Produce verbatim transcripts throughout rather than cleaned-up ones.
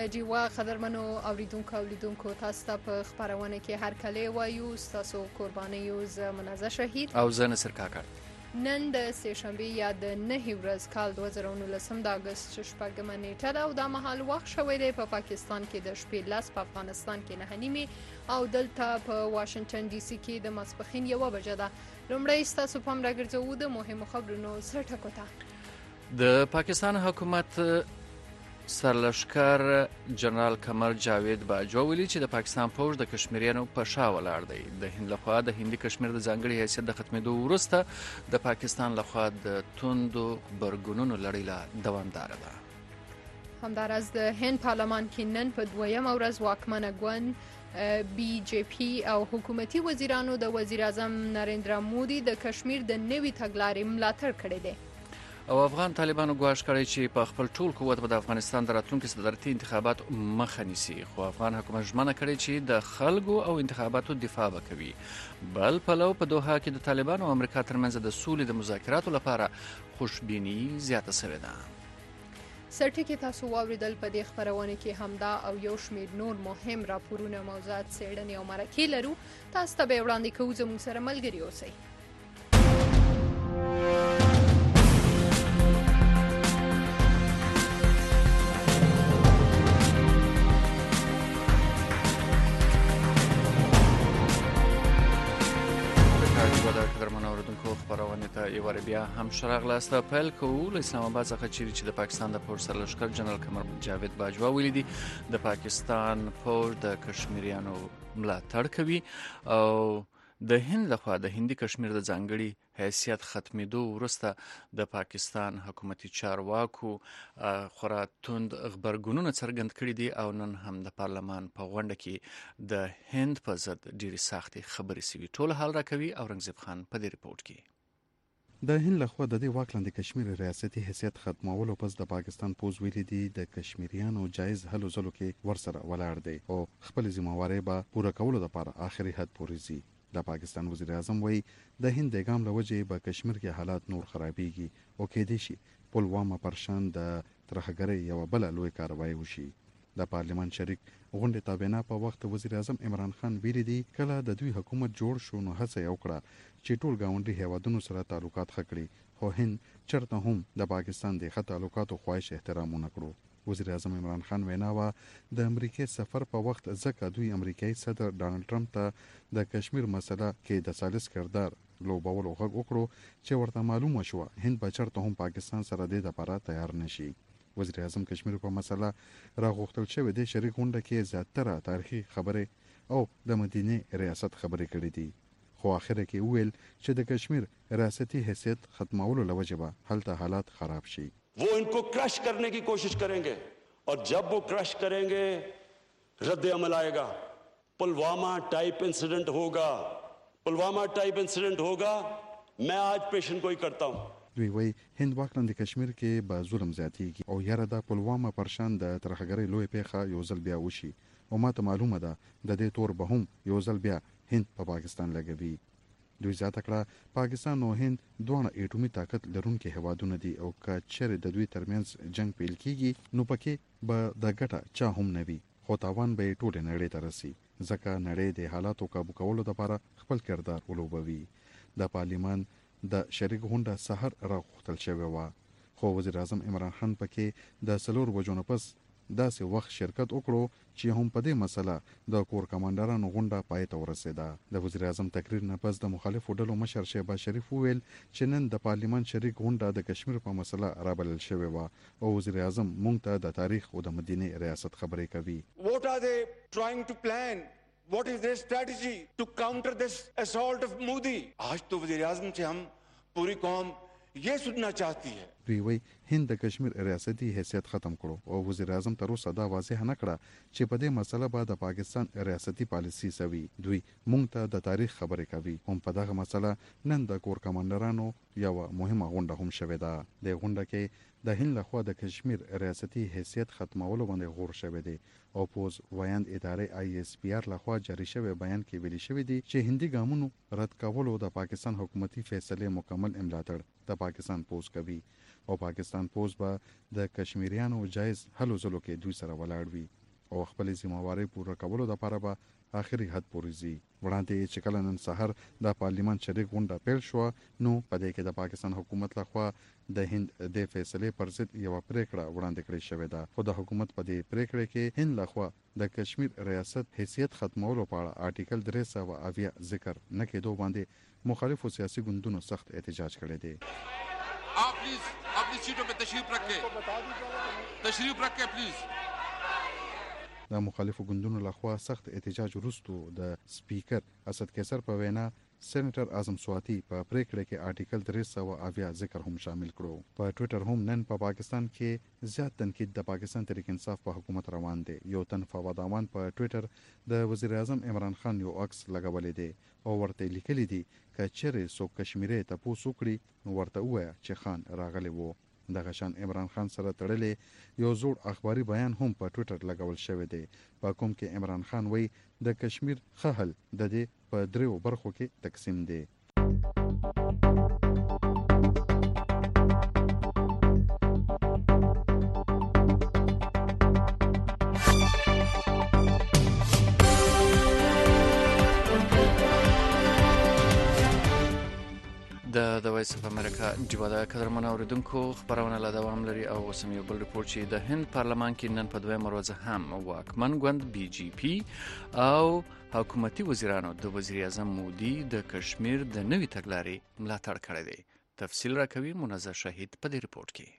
ډیوا قدرمنو اوریدونکو او لیدونکو تاسو ته په خپرونه کې هر کله وایو ستاسو قربانیو زه منازه شهید او زه نصر کاکړ. نن د سه شنبه یا د نهه ورځ کال دوه زره او نولس د اگست شپږمه نیټه ده او دا مهال وخت شوی دی په پاکستان کې د شپې لس، په افغانستان کې نهه نیمې او دلته په واشنگټن ډي سي کې د ماسپښین یوه بجه ده. لومړی ستاسو پام راګرځوو د مهمو خبرونو سرټکو ته. د پاکستان حکومت سرلښکر جنرال قمر جاوید باجوا ویلي چې د پاکستان پوځ د کشمیریانو په شا ولاړ دی. د هند لخوا د هندي کشمیر د ځانګړي حیثیت د ختمېدو وروسته د پاکستان لخوا د توندو غبرګونونو لړۍ لا دوامداره ده. همداراز د هند پارلمان کې نن په دویمه ورځ واکمنه ګوند بی جے پی او حکومتي وزیرانو د وزیر اعظم نریندرا مودي د کشمیر د نوي تګلارې ملاتړ کړی دی. او افغان طالبانو ګواښ کړی چې په خپل ټول قوت به د افغانستان د راتلونکي صدارتي انتخابات مخه نیسي، خو افغان حکومت ژمنه کړې چې د خلکو او انتخاباتو دفاع به کوي. بل پلو په دوحه کې د طالبانو او امریکا ترمنځ د سولې د مذاکراتو لپاره خوشبیني زیاته شوې ده. سرټکي تاسو واوریدل. په دې خپرونه کې همدا او یو شمېر نور مهم راپورونه، موضوعات، څېړنې او مرکې لرو. تاسو ته به وړاندې کوو، زموږ سره ملګري اوسئ. خپرونه ته یو وار بیا هم شراغلاست. پیل کوو له اسلام آباد څخه چیرې چې د پاکستان د پوځ سرلښکر جنرال قمر جاوید باجوا ویلي دي د پاکستان پوځ د کشمیریانو ملاتړ کوي او د هند لخوا د هندي کشمیر د ځانګړي حیثیت ختمېدو وروسته د پاکستان حکومتي چارواکو خورا توند غبرګونونه څرګند کړي دي او نن هم د پارلمان په غونډه کې د هند په ضد ډېرې سختې خبرې سوي. ټول حال راکوي اورنګزیب خان په دې رپورټ کې. د هند لخوا د دې واک لاندې کشمیر ریاستي حیثیت ختمولو پس د پاکستان پوځ ویلي دي د کشمیریانو جایز هلو ځلو کې ورسره ولاړ دی او خپل ذمہواري به پوره کولو لپاره آخري حد پورې ځي. د پاکستان وزیر اعظم وایي د هند د ګام له وجې په کشمیر کې حالات نور خرابېږي او کېدای شي پلوامه پرشان د ترهګرۍ یوه بله لوی کاروایی وشي. د پارلمان شریک غونډې تابعینا په وخت وزیر اعظم عمران خان ویلي دي کله د دوی حکومت جوړ شو نو هڅه یې وکړه چې ټول ګاونډي هیوادونو سره تعلقات ښه کړي، خو هند چرته هم د پاکستان د ښه تعلقاتو خواهش احترام ونه کړو. وزیر اعظم عمران خان وینا وه د امریکای سفر په وخت ځکه دوی امریکایي صدر ډانلډ ټرمپ ته د کشمیر مسله کې د ثالث کردار لوبولو غږ وکړو چې ورته معلومه شوه هند به چرته هم پاکستان سره دې دپاره تیار نشي. وزیر اعظم کشمیر په مسله راغوښتل شوې دی شریک غونډه کې زیاتره تاریخي خبرې او د مدینې ریاست خبرې کړې دي، خو اخره کې وویل چې د کشمیر ریاستي حیثیت ختمولو له وجې به هلته حالات خراب شي. वो इनको क्रश करने की कोशिश करेंगे और जब वो क्रश करेंगे रद्द अमल आएगा. पुलवामा टाइप इंसिडेंट होगा, पुलवामा टाइप इंसिडेंट होगा. मैं आज पेशन गोई करता हूं. دوی وایي هند واک لاندې کشمیر کې به ظلم زیاتېږي او یاره د پلوامه پرشان د ترهګرۍ لویه پیښه یو ځل بیا وشي او ماته معلومه ده د دې تور به هم یو ځل بیا هند په پا پاکستان لګوي. دوی زیاته کړه پاکستان او هند دواړه اټومي طاقت لرونکي هیوادونه دي او که چیرې د دوی ترمنځ جنگ پیل کیږي نو پکې به د ګټه چا هم نه وي، خو تاوان به یې ټولې نړۍ ته رسي ځکه نړۍ د حالاتو کابو کولو لپاره خپل کردار ولوبوي. د پارلمان د شریک غونډه سحر راغوښتل شوې وه، خو وزیر اعظم عمران خان پکې د څلور بجو نه پس داسې وخت شرکت وکړو چې هم په دې مسله د کور کمانډرانو غونډه پای ته ورسېده. د وزیر اعظم تقریر نه پس د مخالفو ډلو مشر شهباز شریف وویل چې نن د پارلمان شریک غونډه د کشمیر په مسله رابلل شوې وه او وزیر اعظم موږ ته د تاریخ او د مدینې ریاست خبرې کوي. What are they trying to plan? What is their strategy to counter this assault of Modi? आज तो वज़ीर आज़म से हम पूरी कौम ये सुनना चाहती है. دوی وایي هند د کشمیر ریاستي حیثیت ختم کړو او وزیر اعظم تر اوسه دا واضح نه کړه چې په دې مسله به د پاکستان ریاستي پالیسي سوي. دوی موږ ته د تاریخ خبرې کوي. هم په دغه مسله نن د کور کمانډرانو یوه مهمه غونډه هم شوې ده. د غونډه کې د هند لخوا د کشمیر ریاستي حیثیت ختمولو باندې غور شوی دی او پوز ویاند ادارې آی اس پی آر لخوا جاری شوی بیان کې ویلي شوی دی چې هندي ګامونو رد کولو د پاکستان حکومتي فیصله مکمل ملاتړ د پاکستان پوز کوي. او پاکستان پوز به د کشمیریانو جایز هلو ځلو کې دوی سره ولاړ وي او خپل ذمہواري پوره کولو لپاره به آخري حد پورې ځي. وړاندې چې کله نن سحر د پارلیمان شریک غونډه پیل شوه نو په دې کې د پاکستان حکومت لخوا د هند د فیصلې پر ضد یوه پریکړه وړاندې کړې شوې ده، خو د حکومت په دې پریکړه کې هند لخوا د کشمیر ریاست حیثیت ختمولو په اړه آرټیکل درې سوه اویا ذکر نه کېدو باندې مخالفو سیاسي ګوندونو سخت احتجاج کړی دی. आप प्लीज अपनी सीटों पे तशरीफ रखें तशरीफ रखें प्लीज. د مخالفو ګوندونو لخوا سخت احتجاج وروسته د سپیکر اسد کیسر په وینا سېنیټر اعظم سواتی په پریکړه کې آرټیکل درې سوه اویا ذکر هم شامل کړو. په ټویټر هم نن په پاکستان کې زیات تنقید د پاکستان تحریک انصاف په حکومت روان دی. یو تن فواد امان په ټویټر د وزیر اعظم عمران خان یو عکس لګولې دی او ورته لیکلي دي که چیرې څوک کشمیري تپوس وکړي نو ورته ووایه چې خان راغلی وو. دغه شان عمران خان سره تړلې یو زوړ اخباري بیان هم په ټویټر لګول شوی دی په کوم کې عمران خان وایي د کشمیر ښه حل د دې په دریو برخو کې تقسیم دی. د د وایس اف امریکا ډیوا د قدرمن اوریدونکو خبرونه لا دوام لري او اوس یو بل ریپورت چې د هند پارلمان کې نن په دویمه ورځ هم واکمن ګوند بی جی پی او حکومتي وزیرانو د وزیر اعظم مودي د کشمیر د نوي تګلارې ملاتړ کړی دی. تفصیل راکوي منزه شهید په دې ریپورت کې.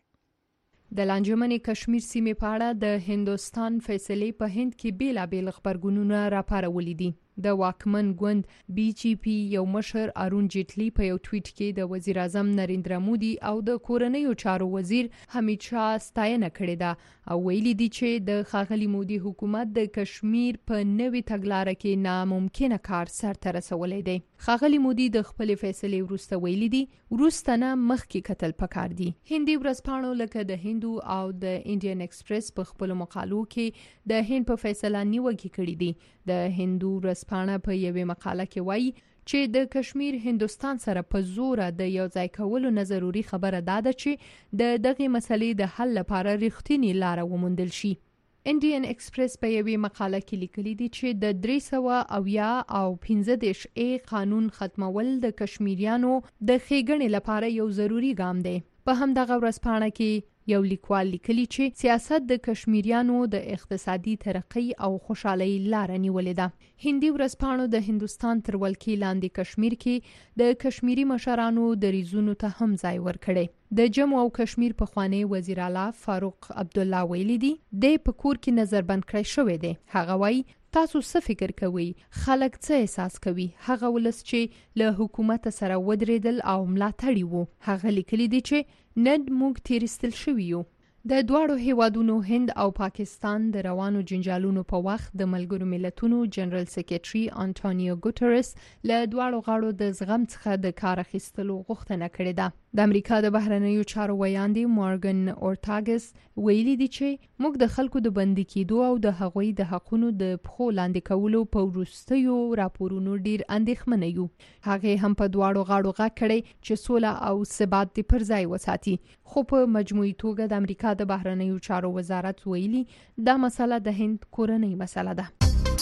د لانجمنې کشمیر سیمې په اړه د هندوستان فیصلې په هند کې بیلابیل خبرګونونه راپارولي دي. د واکمن ګوند بی جی پی یو مشر ارون جیټلی په یو ټویټ کې د وزیر اعظم نریندرا مودي او د کورنیو چارو وزیر حمید شاه ستاینه کړې ده او ویلي دي چې د ښاغلي مودي حکومت د کشمیر په نوي تګلارې کې ناممکنه کار سرته رسولی دی. ښاغلي مودي د خپل فیصلې وروسته ویلي دي وروسته نه مخکې کتل پکار دي. هندي ورځپاڼو لکه د هندو او د انډین ایکسپریس په خپل مقالو کې د هند په فیصله نیوکې کړې دي. د هندو ورځپاڼه په یوې مقاله کې وایي چې د کشمیر هندوستان سره په زوره د یو ځای کولو نه ضروري خبره دا ده چې د دغه مسلې د حل لپاره رښتینی لاره وموندل شي. انډین ایکسپریس په یوې مقاله کې لیکلي دي چې د درې سوه اویا او پنځه دېرش ای قانون ختمول د کشمیریانو د ښېګڼې لپاره یو ضروري ګام دی. په همدغه ورځپاڼه کې یو لیکوال لیکلی چې سیاست د کشمیریانو د اقتصادي ترقۍ او خوشحالۍ لاره نیولې ده. هندي ورځپاڼو د هندوستان تر ولکې لاندې کشمیر کې د کشمیري مشرانو د ریزونو ته هم ځای ورکړی. د جمو او کشمیر پخوانی وزیر اعلی فاروق عبدالله ویلي دي د په کور کې نظربند کړی شوی دی. هغه وایي تاسو څه فکر کوئ؟ خلک څه احساس کوي؟ هغه ولس چې له حکومت سره ودرېدل او ملاتړي وو. هغه لیکلي دي چې نن موږ تیرستل شوي یو. د دواړو هیوادونو هند او پاکستان د روانو جنجالونو په وخت د ملګرو ملتونو جنرال سیکریټري انټونیو ګوتریس له دواړو غاړو د زغم څخه د کار اخیستلو غوښتنه کړې ده. د امریکا د بهرنیو چارو ویاندې مورګن اورتاګس ویلي دي چې موږ د خلکو د بندي کېدو او د هغوی د حقونو د پښو لاندې کولو په وروستیو راپورونو ډیر اندېښمنه یو. هغې هم په دواړو غاړو غږ کړی چې سوله او ثبات دې پر ځای وساتي. خو په مجموعي توګه د امریکا د بهرنیو چارو وزارت ویلي دا مسله د هند کورنۍ مسله ده.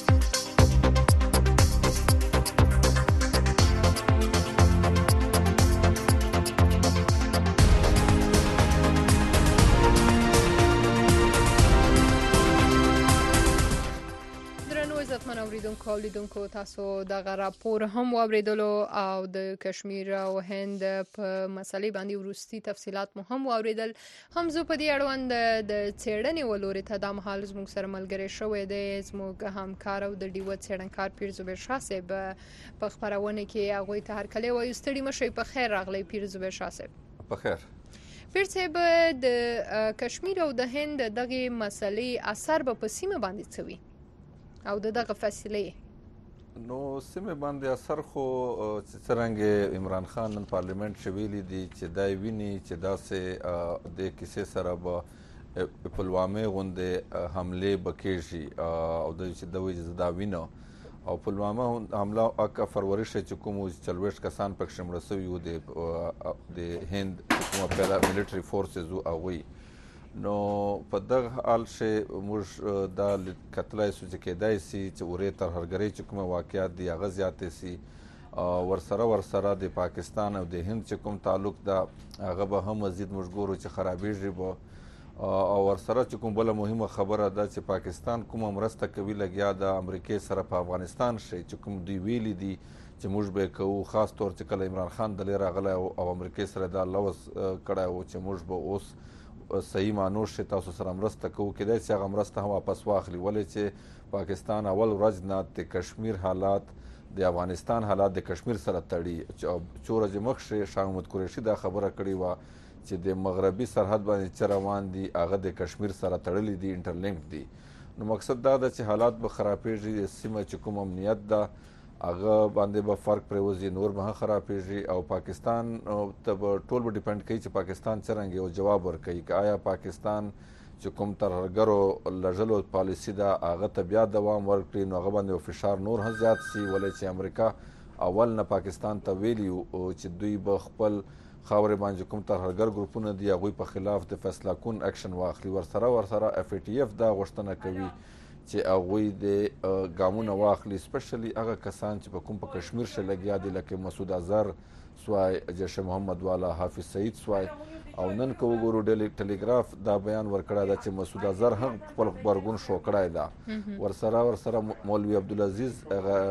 اوریدونکو اوریدونکو تاسو دغه راپور هم واوریدلو او د کشمیر او هند په مسلې باندې وروستي تفصيلات مو هم واوریدل. هم زه په دې اړوند د څېړنې ولوري ته د مهال زموږ سره ملګری شوی دی زموږ همکار او د ډیوه څېړنکار پیر زبیر شاه صاحب په خبرونه کې هغه ته هر کله وایو ستړي مشي په خیر راغلی پیر زبیر شاه صاحب. په خیر. پیر صاحب د کشمیر او د هند دغه مسلې اثر به په سیمه باندې څه وي او دغه فیصلې نو سیمه باندې اثر خو څرنګه عمران خان نن پارلیمنت شویلی دی چې دای ویني چې داسې د کیسې سره به پلوامه غونډه حمله بکیږي او د چې دوی زدا وینو او پلوامه حمله اکا فروری شي چې کوم څلوېښت کسان پکښې مړه سوي وو د هند کومه پیرا ملیټري فورسز وو هغوی. نو په دغه حال کې موږ دا کتلی سو چې کیدای سي چې اورې ترهګرۍ چې کومه واقعات دي هغه زیاتې سي. ورسره ورسره د پاکستان او د هند چې کوم تعلق ده هغه به هم مزید موږ ګورو چې خرابېږي به. او ورسره چې کوم بله مهمه خبره ده چې پاکستان کومه مرسته کوي لګیا د امریکې سره په افغانستان شي چې کوم دوی ویلي دي چې موږ به یې کوو، خاص طور چې کله عمران خان دلې راغلی او امریکې سره دا لوز کړی و چې موږ به اوس صحیح معنو شي تاسو سره مرسته کوو، کیدای شي هغه مرسته هم واپس واخلي. ولې چې پاکستان اول ورځ نه د کشمیر حالات د افغانستان حالات د کشمیر سره تړي. څو ورځې مخکې شاه محمود قریشي دا خبره کړې وه چې د مغربي سرحد باندې چې روان دي هغه د کشمیر سره تړلي دي، انټرلینک دي. نو مقصد دا ده چې حالات به خرابېږي، سیمه چې کوم امنیت ده هغه باندې به فرق پرېوځي، نور به هم خرابېږي او پاکستان ته به ټول به ډیپینډ کوي چې پاکستان څرنګه یو جواب ورکوي، که آیا پاکستان چې کوم ترهګرو لژلو پالیسي ده هغه ته بیا دوام ورکړي نو هغه باندې فشار نور هم زیات سي. ولې چې امریکا اول نه پاکستان ته ویلي چې دوی به خپل خاورې باندې کوم ترهګر ګروپونه دي هغوی په خلاف د فیصله کن اکشن واخلي. ورسره ورسره اف ای ټي اف دا غوښتنه کوي چې هغوی د ګامونه واخلي، سپیشلی هغه کسان چې په کوم په کشمیر ښه لګیا دي لکه مسعود اظهر سوای، جیش محمد والا، حافظ سعید سوای. او نن که وګورو ډیلی ټلیګراف دا بیان ورکړی ده چې مسعود اظهر هم خپل غبرګون شو کړی ده. ورسره ورسره مولوي عبدالعزیز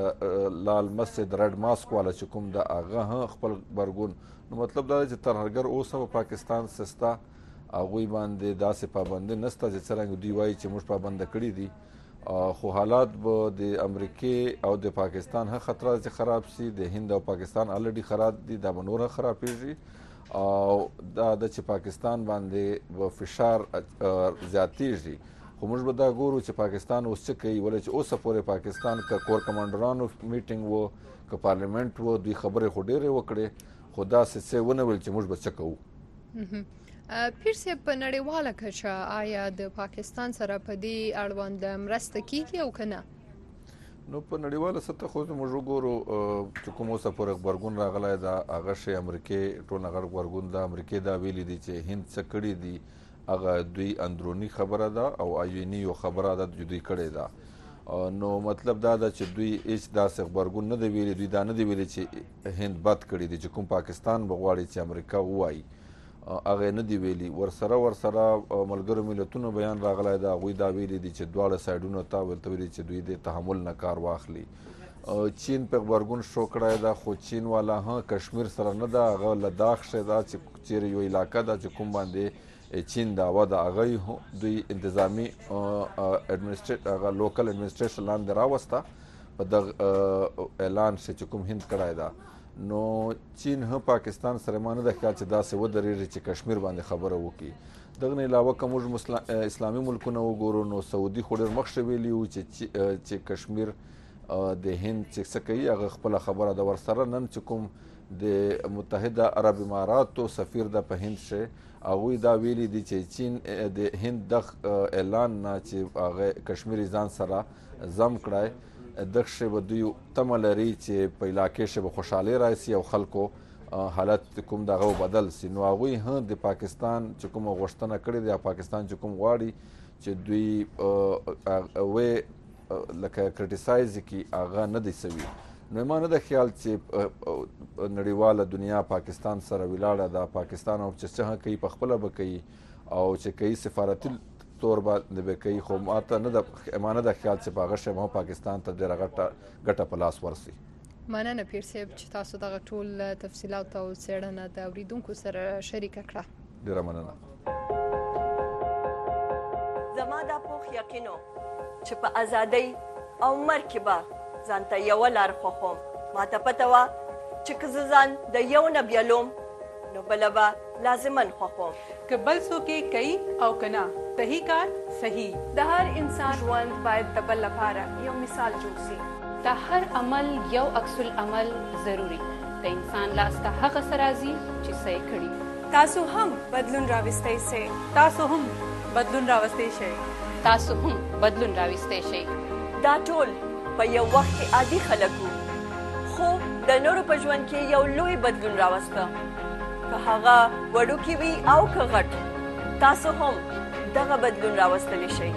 لال مسجد رډ ماسک والا چې کوم ده هغه هم خپل غبرګون. نو مطلب دا دی چې ترهګر اوس هم پاکستان سسته هغوی باندې داسې پابندي نشته چې څرنګه دوی وایي چې موږ پابنده کړي دي. خو حالات به د امریکې او د پاکستان هم خطره چې خراب سي، د هند او پاکستان الریډي خراب دي، دا به نور هم خرابېږي. او دا ده چې پاکستان باندې به فشار زیاتېږي. خو موږ به دا ګورو چې پاکستان اوس څه کوي. ولې چې اوسه پورې پاکستان که کور کمانډرانو میټینګ و که پارلیمنټ و دوی خبرې خو ډېرې وکړې خو داسې څه ونه ویل چې موږ به څه کوو. پیر صاحب په نړیواله کچه آیا د پاکستان سره په دې اړوند مرسته کیږي او که نه؟ نو په نړیواله سطح خو موږ وګورو چې کوم اوسه پورې غبرګون راغلی ده هغه شی امریکې ټول هغه غبرګون ده. امریکې دا ویلي دي چې هند څه کړي دي هغه دوی اندروني خبره ده او آیوني یو خبره ده چې دوی کړې ده. نو مطلب دا ده چې دوی هیڅ داسې غبرګون نه دی ویلي، دوی دا نه دی ویلي چې هند بد کړي دي چې کوم پاکستان به غواړي چې امریکا ووایي هغه یې نه دی ویلي. ورسره ورسره ملګرو ملتونو بیان راغلی ده، هغوی دا ویلي دي چې دواړه سایډونو ته ورته ویلي چې دوی د تحمل نه کار واخلي. چین په غبرګون شو کړی ده خو چین والا هم کشمیر سره نه ده، هغه لداخ ښی ده چې چیرې یو علاقه ده چې کوم باندې چین دعوه ده هغه دوی انتظامی اډمنسټریټ هغه لوکل اډمنسټریشن لاندې راوسته په دغه اعلان چې کوم هند کړی ده. نو چین هم پاکستان سره ما نه ده خیال چې داسې ودرېږي چې کشمیر باندې خبره وکړي. دغه نه علاوه که موږ اسلامي ملکونه وګورو نو سعودي خو ډېر مخکې ویلي وو چې کشمیر د هند چې څه کوي هغه خپله خبره ده. ورسره نن چې کوم د متحده عرب اماراتو سفیر ده په هند شي هغوی دا ویلي دي چې چین د هند دغه اعلان نه چې هغه کشمیر ځان سره ضم کړی دغه شی به دوی تمه لري چې په علاقې شی به خوشحالي راشي او خلکو حالت کوم دغه بدل سي. نو هغوی هم د پاکستان چې کومه غوښتنه کړې ده پاکستان چې کوم غواړي چې دوی وې لکه کرټیسایز کړي هغه نه دی سوي. نو ما نه ده خیال چې نړیواله دنیا پاکستان سره ولاړه ده، پاکستان هم چې څه کوي په خپله به کوي او چې کوي سفارتي طور باندې به کوي. خو ما ته نه ده ما نه ده خیال چې په هغه شی هم پاکستان ته ډېره غټه ګټه په لاس ورسي. مننه پیر صاحب چې تاسو دغه ټول تفصیلات او څېړنه د اورېدونکو سره شریکه کړه. ډېره مننه. زما دا پوخ یقین و چې په ازادۍ او مرګ کې به ځان ته یوه لار خوښوم. ما ته پته وه چې که زه ځان د یو نه بیلوم نو بله به لازما خوښوم. که بل څوک یې کوي او که نه صحیح کار صحیح. د هر انسان ژوند باید د بل لپاره یو مثال جوړ سي. د هر عمل یو عکس العمل ضروري. د انسان لاس ته هغه څه راځي چې څه یې کړي. تاسو هم بدلون راوستی سئ. تاسو هم بدلون راوستی شئ. تاسو هم بدلون راوستی شئ. دا ټول په یو وخت کې عادي خلک وو، خو د نورو په ژوند کې یو لوی بدلون راوسته، که هغه وړوکی وي او که غټ. تاسو هم دغه بدلون راوستلی شئ.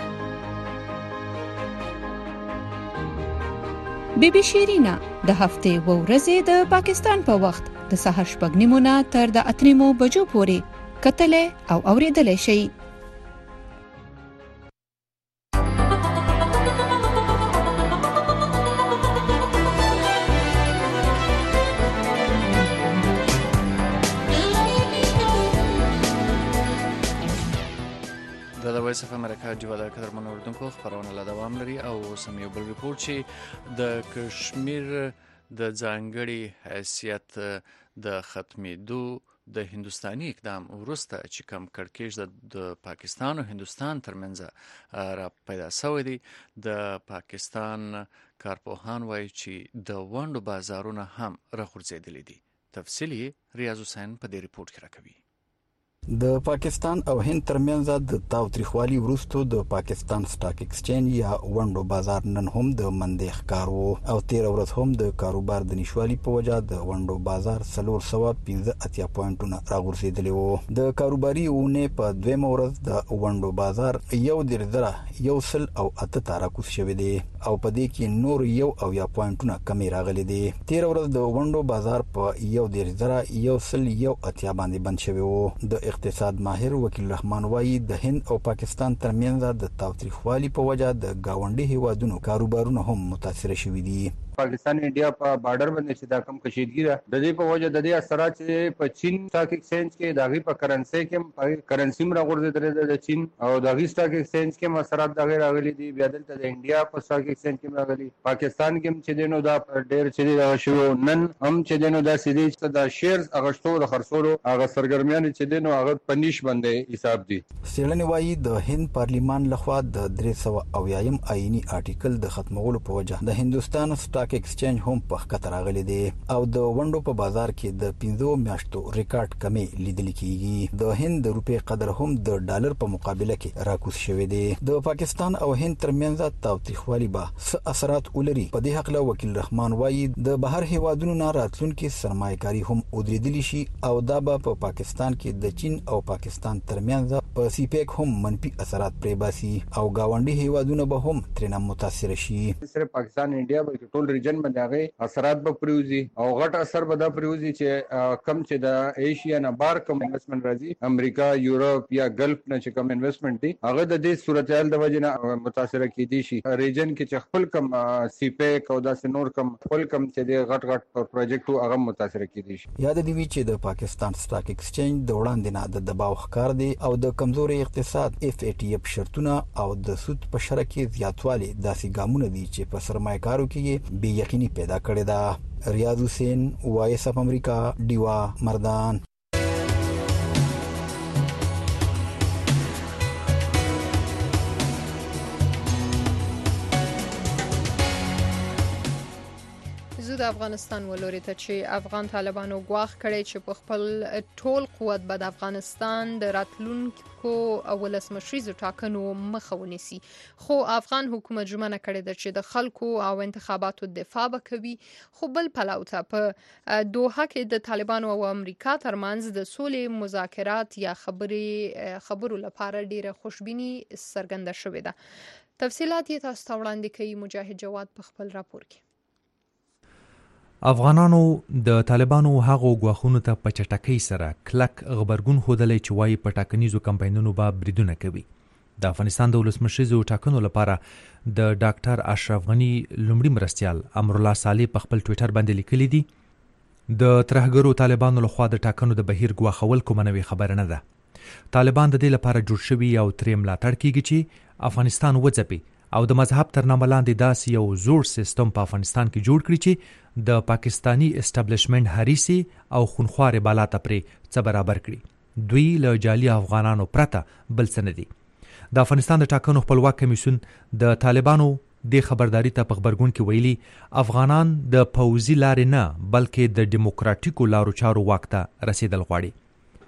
بی بی شیرینا د هفتې و ورځې د پاکستان په وخت د سهار شپږ نیمو نه تر د اته نیمو بجو پورې کتلې او اورېدلې شئ. د وایس اف امریکا جوړه د قدرمنو اردوونکو خبرونه لا دوام لري او سم یو بل ریپورت چې د کشمیر د ځانګړي حیثیت د ختمېدو د هندستاني اقدام وروسته چې کم کړکېچ د پاکستان او هندستان ترمنځ را پیدا شوی دی، د پاکستان کارپوهان وایي چې د ونډو بازارونه هم راغورځېدلي دي. تفصیلي ریاض حسین په دې ریپورت کې راکوي. د پاکستان او هند ترمنځ د تاوتریخوالي وروسته د پاکستان سټاک ایکسچینج یا ونډو بازار نن هم د مندې ښکار وو او تیر ورځ هم د کاروبار د نشوالي په وجه د ونډو بازار څلور سوه پنځه اتیا پوینټونه راغورځېدلی وو. د کاروباري اونۍ په دویمه ورځ د ونډو بازار یو دېرش زره یو سل او اته ته راکوز شوی دی او په دې کې نور یو اویا پوینټونه کمې راغلي دي. تیر ورځ د ونډو بازار په یو دېرش زره یو سل یو اتیا باندې بند شوی وو. د اقتصاد ماهر وکیل رحمان وایي د هند او پاکستان ترمنځ د تاوتریخوالي په وجه د گاونډي هیوادونو کاروبارونه هم متاثر شوي دي. پاکستان انډیا په بارډر باندې چې دا کم کشیدګي ده د دې په وجه د دې اثرات چې په چین سټاک ایکسچینج کې داغي په کرنسي کې په کرنسي مر غورځېدل د چین او داغي سټاک ایکسچینج کې اثرات دغه راغلي دي. بیا دلته د انډیا په سټاک ایکسچینج کې راغلي، پاکستان کې چې دینو دا ډېر چې دا شو نن هم چې دینو دا سیدي چې دا شیرز اغشتو د خرڅولو هغه سرګرمیان چې دینو هغه پنیش باندې حساب دي. سیلنی وایي د هند پارلیمان لخوا د درې سوه اویایم آئینی آرټیکل د ختمولو په وجه د هندستان سټاک ایکسچینج هم په خطر راغلي دي او د ونډو په بازار کې د پنځو میاشتو ریکارډ کمی لیدل کیږي. د هند د روپی قدر هم د ډالر په مقابله کې راکوز شوی دی. د پاکستان او هند ترمنځ تاوتریخوالي به څه اثرات ولري په دې حق له وکیل رحمان وایي د بهر هیوادونو نه راتلونکي سرمایه‌کاري هم ودرېدلی شي او دا به په پاکستان کې د چین او پاکستان ترمنځ په سیپیک هم منفي اثرات پرې باسي او گاونډي هیوادونه به هم ترنه متاثر شي. صرف پاکستان انډیا بلکې ټول ریجن باندې هغه اثرات به پریوزي او غټ اثر به دا پریوزي چې کم چې د ایشیا نه بار کم انویسټمنټ راځي، امریکا، یورپ یا ګلف نه چې کم انویسټمنټ دي هغه د دې صورتحال د وجې نه متاثر کیدي شي. ریجن کې چې خپل کم سیپیک او داسې نور کم خپل کم چې د غټ غټ پروجیکټو هغه متاثر کیدي شي. یاد دی چې د پاکستان سټاک ایکسچینج د وړاندې نه د دباو ښکار دی او د کمزوري اقتصاد اف ای ټی اف شرطونه او د سود په شرکت کې زیاتوالی داسې ګامونه دي چې په سرمایه‌کارو کې بې یقیني پیدا کړې ده. ریاض حسین، وایس اف امریکا، ډیوا مردان. د افغانستان ولوري ته چې افغان طالبانو غواخ کړي چې په خپل ټول قوت به د افغانستان د راتلونکو ولسمشریزو ټاکنو مخه ونیسي، خو افغان حکومت ژمنه کړې ده چې د خلکو او انتخاباتو دفاع به کوي. خو بل پلو ته په دوحه کې د طالبانو او امریکا ترمنځ د سولې مذاکرات یا خبرې خبرو لپاره ډیره خوشبیني څرګنده شوې ده. تفصیلات یې تاسو ته وړاندې کوي مجاهد جواد په خپل راپور کې. افغانانو د طالبانو هغو غواخونو ته په چټکۍ سره کلک غبرګون ښودلی چې وایي په ټاکنیزو کمپاینونو به بریدونه کوي. د افغانستان د ولسمشریزو ټاکنو لپاره د ډاکټر اشرف غني لومړي مرستیال امرالله صالح په خپل ټویټر باندې لیکلي دي د ترهګرو طالبانو لخوا د ټاکنو د بهیر غواخول کومه نوې خبره نه ده. طالبان د دې لپاره جوړ شوي او ترې ملاتړ کیږي چې افغانستان وځپي او د مذهب تر نامه لاندې داسې یو زوړ سیستم په افغانستان کې جوړ کړي چې د پاکستانی اسټابلیشمنټ هریسي او خونخوارې بالا ته پرې څه برابر کړي. دوی له جعلي افغانانو پرته بل څه نه دي. د افغانستان د ټاکنو خپلواک کمیسیون د طالبانو د خبرداري ته په خبرګون کې ویلي افغانان د پوځي لارې نه بلکې د دیموکراتیکو لارو چارو واک ته رسیدل غواړي.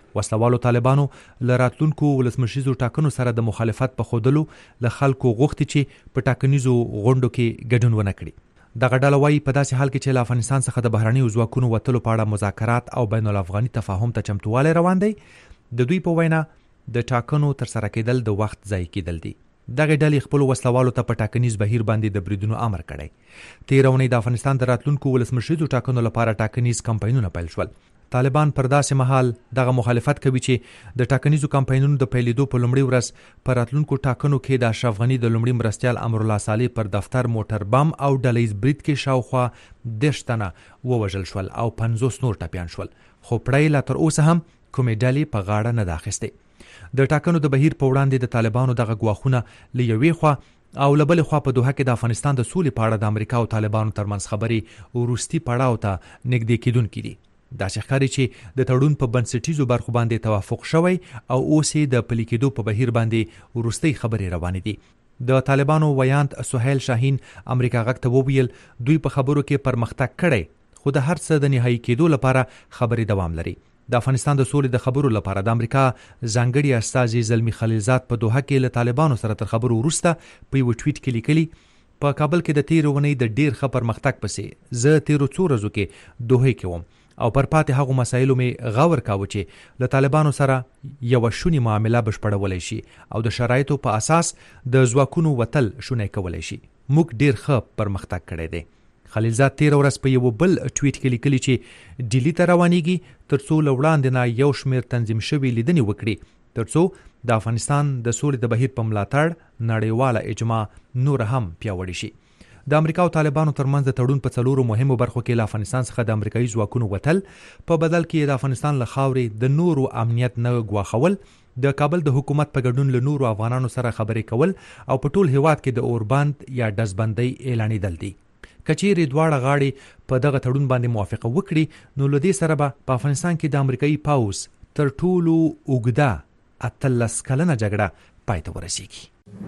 وسلوالو طالبانو له راتلونکو ولسمشریزو ټاکنو سره د مخالفت په ښودلو له خلکو غوښتي چې په ټاکنیزو غونډو کې ګډون ونه کړي. دغه ډله وایي په داسې حال کې چې له افغانستان څخه د بهرنیو ځواکونو وتلو په اړه مذاکرات او بین الافغاني تفاهم ته چمتووالی روان دی، د دوی په وینا د ټاکنو ترسره کېدل د وخت ضایع کېدل دي. دغه ډلې خپل وسلوالو ته په ټاکنیز بهیر باندې د بریدونو امر کړی. تېره اونۍ د افغانستان د راتلونکو ولسمشریزو ټاکنو لپاره ټاکنیز کمپاینونه پیل شول. طالبان پر داسې مهال دغه مخالفت کوي چې د ټاکنیزو کمپاینونو د پیلېدو په لومړۍ ورځ په راتلونکو ټاکنو کې د اشرف غني د لومړي مرستیال امرالله صالح پر دفتر موټر بم او ډلهییز برید کې شاوخوا دېرش تنه ووژل شول او پنځوس نور ټپیان شول، خو پړی لا تر اوسه هم کومې ډلې په غاړه نه ده اخیستې. د ټاکنو د بهیر په وړاندې د طالبانو دغه ګواښونه له یوې خوا او له بلې خوا په دوحه کې د افغانستان د سولې په اړه د امریکا او طالبانو ترمنځ خبرې وروستي پړاو ته نږدې کېدونکي دي. داسې ښکاري چې د تړون په بنسټیزو برخو باندې توافق شوی او اوس یې د پلي کېدو په بهیر باندې وروستۍ خبرې روانې دي. د طالبانو ویاند سهیل شاهین امریکا غږ ته وویل دوی په خبرو کې پرمختګ کړی، خو د هر څه د نهایي کېدو لپاره خبرې دوام لري. د افغانستان د سولې د خبرو لپاره د امریکا ځانګړي استازي زلمی خلیلزاد په دوحه کې له طالبانو سره تر خبرو وروسته په یو ټویټ کې لیکلي، په کابل کې د تېرې اونۍ د ډېر ښه پرمختګ پسې زه تېرو څو ورځو کې دوحې کې وم او پر پاتې هغو مسایلو مې غور کاوه چې له طالبانو سره یوه شونې معامله بشپړولی شي او د شرایطو په اساس د ځواکونو وتل شونی کولی شي. موږ ډېر ښه پرمختګ کړی دی. خلیلزاد تېره ورځ په یو بل ټویټ کې لیکلي چې ډیلي ته روانېږي تر څو له وړاندې نه یو شمېر تنظیم شوي لیدنې وکړي تر څو د افغانستان د سولې د بهیر په ملاتړ نړیواله اجماع نور هم پیاوړې شي. د امریکا او طالبانو ترمنځ د تړون په څلورو مهمو برخو کې له افغانستان څخه د امریکایي ځواکونو وتل، په بدل کې د افغانستان له خاورې د نورو امنیت نه ګواښول، د کابل د حکومت په ګډون له نورو افغانانو سره خبرې کول او په ټول هیواد کې د اوربند یا ډزبندۍ اعلانېدل دي. کچېرې دواړه غاړې په دغه تړون باندې موافقه وکړي نو له دې سره به په افغانستان کې د امریکایي پوځ تر ټولو اوږده اتلس کلنه جګړه پای ته ورسیږي.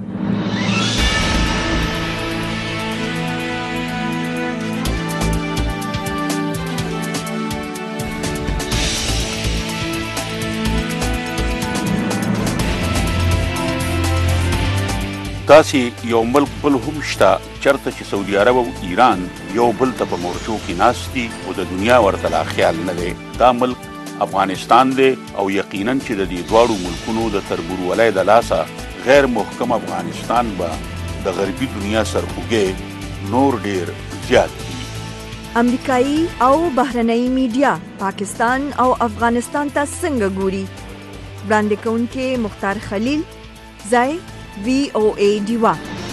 داسې یو ملک بل هم شته چرته چې سعودي عرب او ایران یو بل ته په مورچو کې ناست دي او د دنیا ورته لا خیال نه دی. دا ملک افغانستان دی او یقینا چې د دې دواړو ملکونو د تربورولۍ د لاسه غیر محکم افغانستان به د غربي دنیا سرخوږی نور ډیر زیات دي. امریکایي او بهرنۍ میډیا پاکستان او افغانستان ته څنګه ګوري؟ وړاندې کوونکې مختار خلیل، ځای وی او ای ډیوا.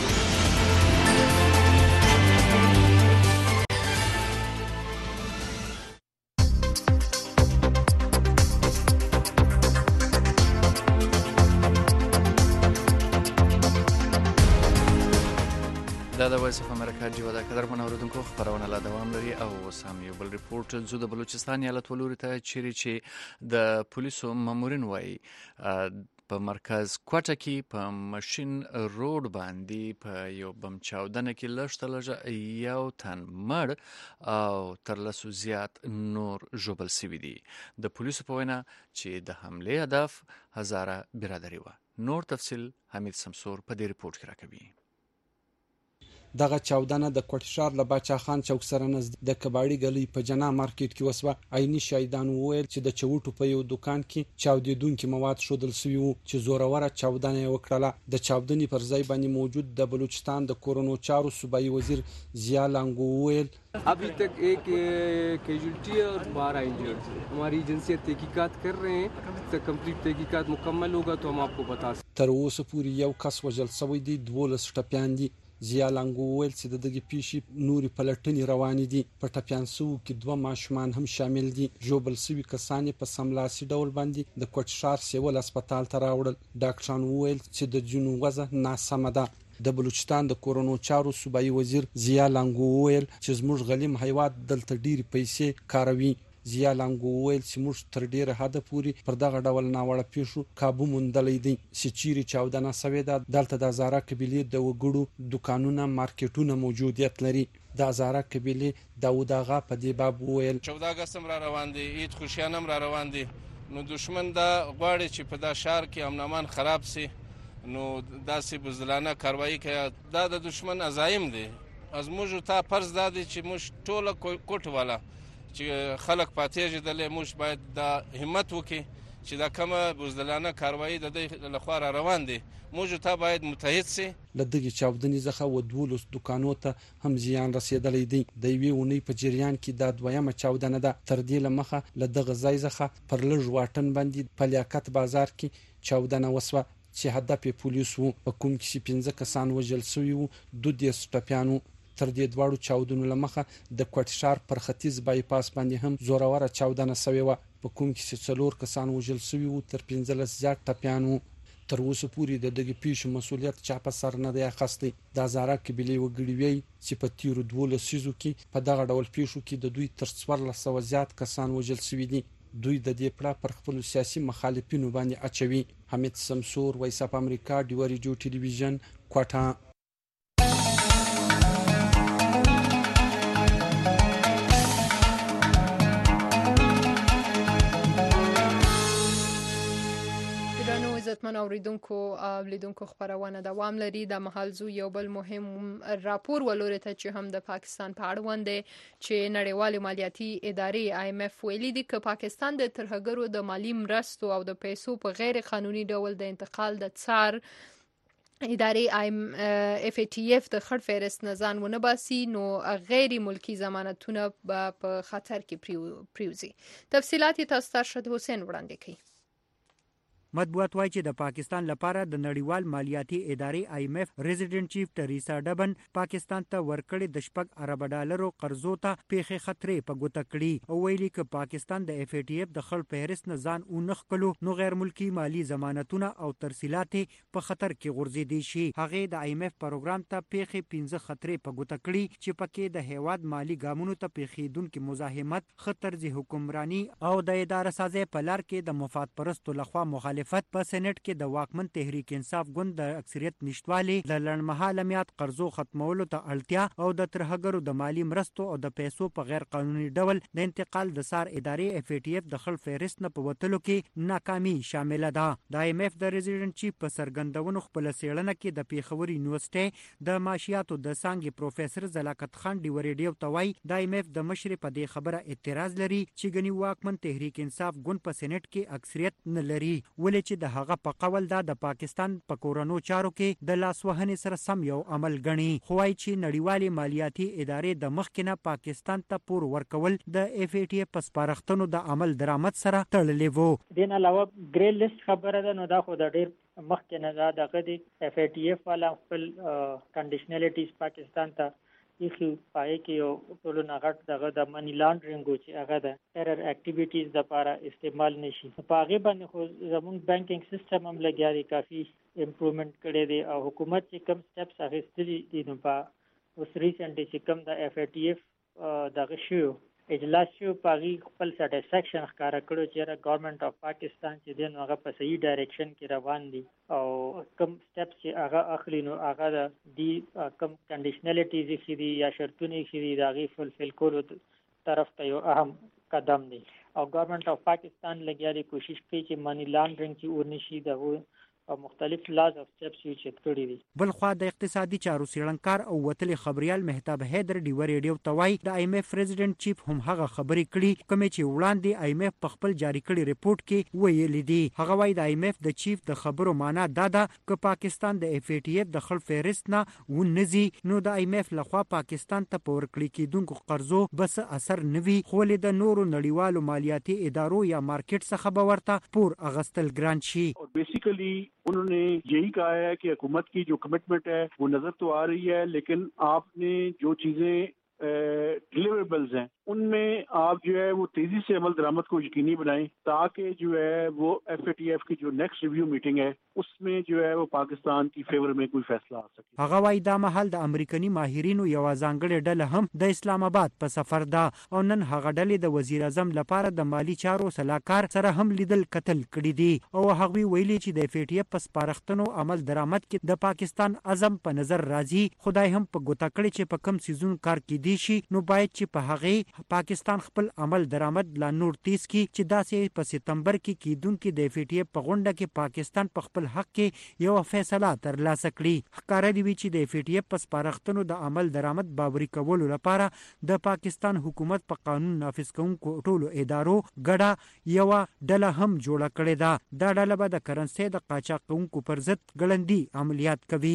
دا د وایس اف امریکا ډیوا د قدرمن اوریدونکو خبرونه لا دوام لري او اوس هم یو بل ریپورټ زو د بلوچستان ایالت ولوري ته چیرې چې د پولیسو مامورین وایي په مرکز کوټه کې په ماشین روډ باندې په یو بم چاودنه کې لږ تر لږه یو تن مړ او تر لسو زیات نور ژوبل سوي دي. د پولیسو په وینا چې د حملې هدف هزاره برادري وه. نور تفصیل حمید سمسور په دې ریپورټ کې راکوي. دغه چاودنه د کوټشار له باچا خان چوک سره نزدیک د کباړي ګلۍ په جنا مارکیټ کې وسوه. عیني شاهدان وویل چې د چوټو په یو دکان کې چاودیدونکي مواد ښودل سوي وو چې زوروره چاودنه یې وکړله. د چاودنې پر ځای باندې موجود د بلوچستان د کورونو چارو صوبایي وزیر ضیا لانګو وویل ابھی تک ایک کیجولٹی اور بارہ انجرڈ ہماری ایجنسی تحقیقات کر رہے ہیں. تک کمپلیٹ تحقیقات مکمل ہوگا تو ہم آپ کو بتا سکتے. تر اوسه پورې یو کس وژل شوی دی، دولس ټپیان دي. ضیا لانګو وویل چې د دغې پیښې نورې پلټنې روانې دي. په ټپیان شوو کې دوه ماشومان هم شامل دي. ژوبل شوي کسان یې په سملاسي ډول باندې د کوټشار سیول هسپتال ته راوړل. ډاکټران وویل چې د جنو وضع ناسمه ده. د بلوچستان د کورونو چارو صوبایي وزیر ضیا لانګو وویل چې زموږ غلیم هیواد دلته ډېرې پیسې کاروي. ضیا لانګو وویل چې موږ تر ډیره حده پورې پر دغه ډول ناوړه پیښو کابو موندلی دی. چې چیرې چاودنه سوې ده دلته د هزاره قبیلې د وګړو دکانونه مارکیټونه موجودیت لري. د هزاره قبیلې داود آغا په دې باب وویل چودہ اگست هم را روان دي، عید خوشیان هم را روان دي نو دشمن دا غواړي چې په دا شهر کې امن امان خراب سي، نو داسې بزدلانه کاروایی کوي. دا د دشمن عزایم دی. از موږ ته فرض دا دی چې موږ ټوله کوټ والا چې خلک پاتېږدلې، موږ باید دا همت وکړي چې دا کومه بزدلانه کاروایی د دې لخوا را روان دي، موږ ته باید متحد سي. له دغې چاودنې څخه و دولس دوکانو ته هم زیان رسېدلی دی. د یوې اونۍ په جریان کې دا دویمه چاودنه ده. تر دې له مخه له دغه ځای څخه پر لږ واټن باندې په لیاقت بازار کې چاودنه وسوه چې هدف یې پولیس وو، په کوم کې چې پنځه کسان وژل سوي وو، دوه دېرش ټپیان وو. تر دې دواړو چاودنو له مخه د کوټ ښار پر ختیځ بایپاس باندې هم زوروره چاودنه سوې وه، په کوم کې چې څلور کسان وژل سوي وو، تر پنځلس زیات ټپیان وو. تر اوسه پورې د دغې پیښې مسؤلیت چا په سر نه دی اخیستی. د هزاره قبیلې وګړي وایي چې په تیرو دوو لسیزو کې په دغه ډول پیښو کې د دوی تر څوارلس سوه زیات کسان وژل سوي دي. دوی د دې پړه پر خپلو سیاسي مخالفینو باندې اچوي. حمید سمسور، وایس اف امریکا، ډیوه ریډیو ټلویزیون، کوټه. عزتمن اوریدونکو او لیدونکو خبرونه دوام لري. د محلزو یو بل مهم راپور ولوري ته چې هم د پاکستان په اړوند دی چې نړیوال مالیاتي ادارې آی ایم اف ویلي دي چې پاکستان د ترهګرو د مالی مرستو او د پیسو په غیر قانوني ډول د انتقال د څار ادارې آی ایم اف ټي اف د خړ فهرست نه ځان ونه باسي، نو غیر ملکی ضمانتونه په خطر کې پریوزي. تفصیلات تاسو ته شد حسین وړاندې کوي. مطبوعات وایي چې د پاکستان لپاره د نړیوال مالیاتي ادارې آی ایم اف ریزیډنټ چیف ټریسا ډبن پاکستان ته ورکړي د شپږ ارب ډالرو قرضو ته پیښې خطرې په ګوته کړي او ویلي چې پاکستان د اف ای ټي اف د خړ فهرست نه ځان اونخ کلو نو غیر ملکی مالی ضمانتونه او ترسیلات په خطر کې غورځېدي شي. هغه د آی ایم اف پروګرام ته پیښې پنځه خطرې په ګوته کړي چې پکې د هیواد مالی ګامونو ته پیښېدونکو مزاحمت، خطر ځي حکمرانی او د اداره سازي په لار کې د مفاد پرستو لخوا مخالفت په سېنات کې د واکمن تحریک انصاف ګوند د اکثریت نشټوالي د لړمحاله میات قرضو ختمولو ته اړتیا او د ترهګرو د مالی مرستو او د پیسو په غیر قانوني ډول د انتقال د سار ادارې اف ای ټي اف د خل فهرست نه په وتلو کې ناکامي شامل ده. د آی ایم اف د ریزیډنټ چیف په سرګندونو خپل سیړنه کې د پیښور یونیورسيټي د معاشياتو د څانګې پروفیسور زلاکت خان دی ورډیو توای د آی ایم اف د مشر په دې خبره اعتراض لري چې غني واکمن تحریک انصاف ګوند په سېنات کې اکثریت نه لري، ولې چې د هغه په قول دا د پاکستان په کورونو چارو کې د لاسوهنې سره سم یو عمل غني. خو وايي چې نړیوالې مالیاتي ادارې د مخکنه پاکستان ته پور ورکول د اف ای ټي اف په سپارښتنو د عمل درآمد سره تړلې وو. دین علاوه ګری لیست خبره ده، نو دا خو د ډېر مخکنه دا دغه د اف ای ټي اف والا خپل کنډیشنالیټیز پاکستان ته یخي پای کې یو ټول نغټ دغه د منی لانډرینګ چې هغه د ټیرر اکټیویټیز لپاره استعمال نشي. په هغه باندې خو زموږ بانکینګ سیستم هم لګیاري کافي امپروومنت کړی دی او حکومت چې کم سټیپس اخیستلي دي نو په اوس ریسنټلی چې کم د اف ای ټي اف دغه شو اجلاس شو په هغه خپل سټیسفیکشن ښکاره کړو چې ګورنمنت اف پاکستان چې دی نو هغه په صحیح ډایرکشن کې روان دي او کم سټیپس چې هغه اخلي نو هغه د دې کم کنډیشنالیټیز چې دي یا شرطونه چې دي د هغې فلفل کولو طرف ته یو اهم قدم دی او ګورنمنت اف پاکستان لګیاري کوشش کوي چې منی لانډرینګ چې ورنشي دغه او مختلف لاز او سټیپس یې چت کړی دي. بل خو د اقتصادي چارو سیړنکار او وتلي خبريال مهتاب حیدر دی ریډیو توای د آی ایم اف پریزیډنټ چیف هم هغه خبرې کړي کوم چې وړاندې آی ایم اف په خپل جاری کړي ریپورت کې ویلي دي. هغه وایي د آی ایم اف د چیف د خبرو معنا دا ده چې پاکستان د اف ای ټي اف د خل فهرست نه ونځي نو د آی ایم اف لخوا پاکستان ته په ورکړي کېدونکو قرضو بس اثر نوي، خو له د نورو نړیوالو مالیاتي ادارو یا مارکیټ څخه به ورته پور اغستل ګران شي. بیسیکلی उन्होंने यही कहा है कि हुकूमत की जो कमिटमेंट है वो नजर तो आ रही है, लेकिन आपने जो चीजें डिलीवरेबल्स हैं उनमें आप जो है वो तेजी से अमल दरामद को यकीनी बनाएं ताकि जो है वो एफ ए टी एफ की जो नेक्स्ट रिव्यू मीटिंग है उसमें जो है वो पाकिस्तान की फेवर में कोई फैसला आ सके. هغه وايي دا مهال د امریکایي ماهرینو یو ځانګړې ډله هم د اسلام آباد په سفر ده او نن هغه ډلې د وزیر اعظم لپاره د مالی چارو صلاحکار سره هم لیدل کتل کړي دي او هغه ویلي چې د اف ای ټي اف په سپارښتنو عمل درآمد کې د پاکستان عزم په نظر راځي. خدای هم په ګوتا کړی چې په کم سيزون کار کې زیاتېدی شي نو باید چې په هغې پاکستان خپل عمل درآمد لا نور تیز کړي چې داسې په سپتمبر کې کیدونکې د اف ای ټي اف په غونډه کې پاکستان په خپل حق کې یو فیصله ترلاسه کړي. ښکاره دي چې د اف ای ټي اف په سپارښتنو د عمل درآمد باوري کولو لپاره د پاکستان حکومت په قانون نافذ کوونکو ټولو ادارو ګډه یوه ډله هم جوړه کړې ده. دا ډله به د کرنسۍ د قاچاق کوونکو پر ضد ګړندي عملیات کوي.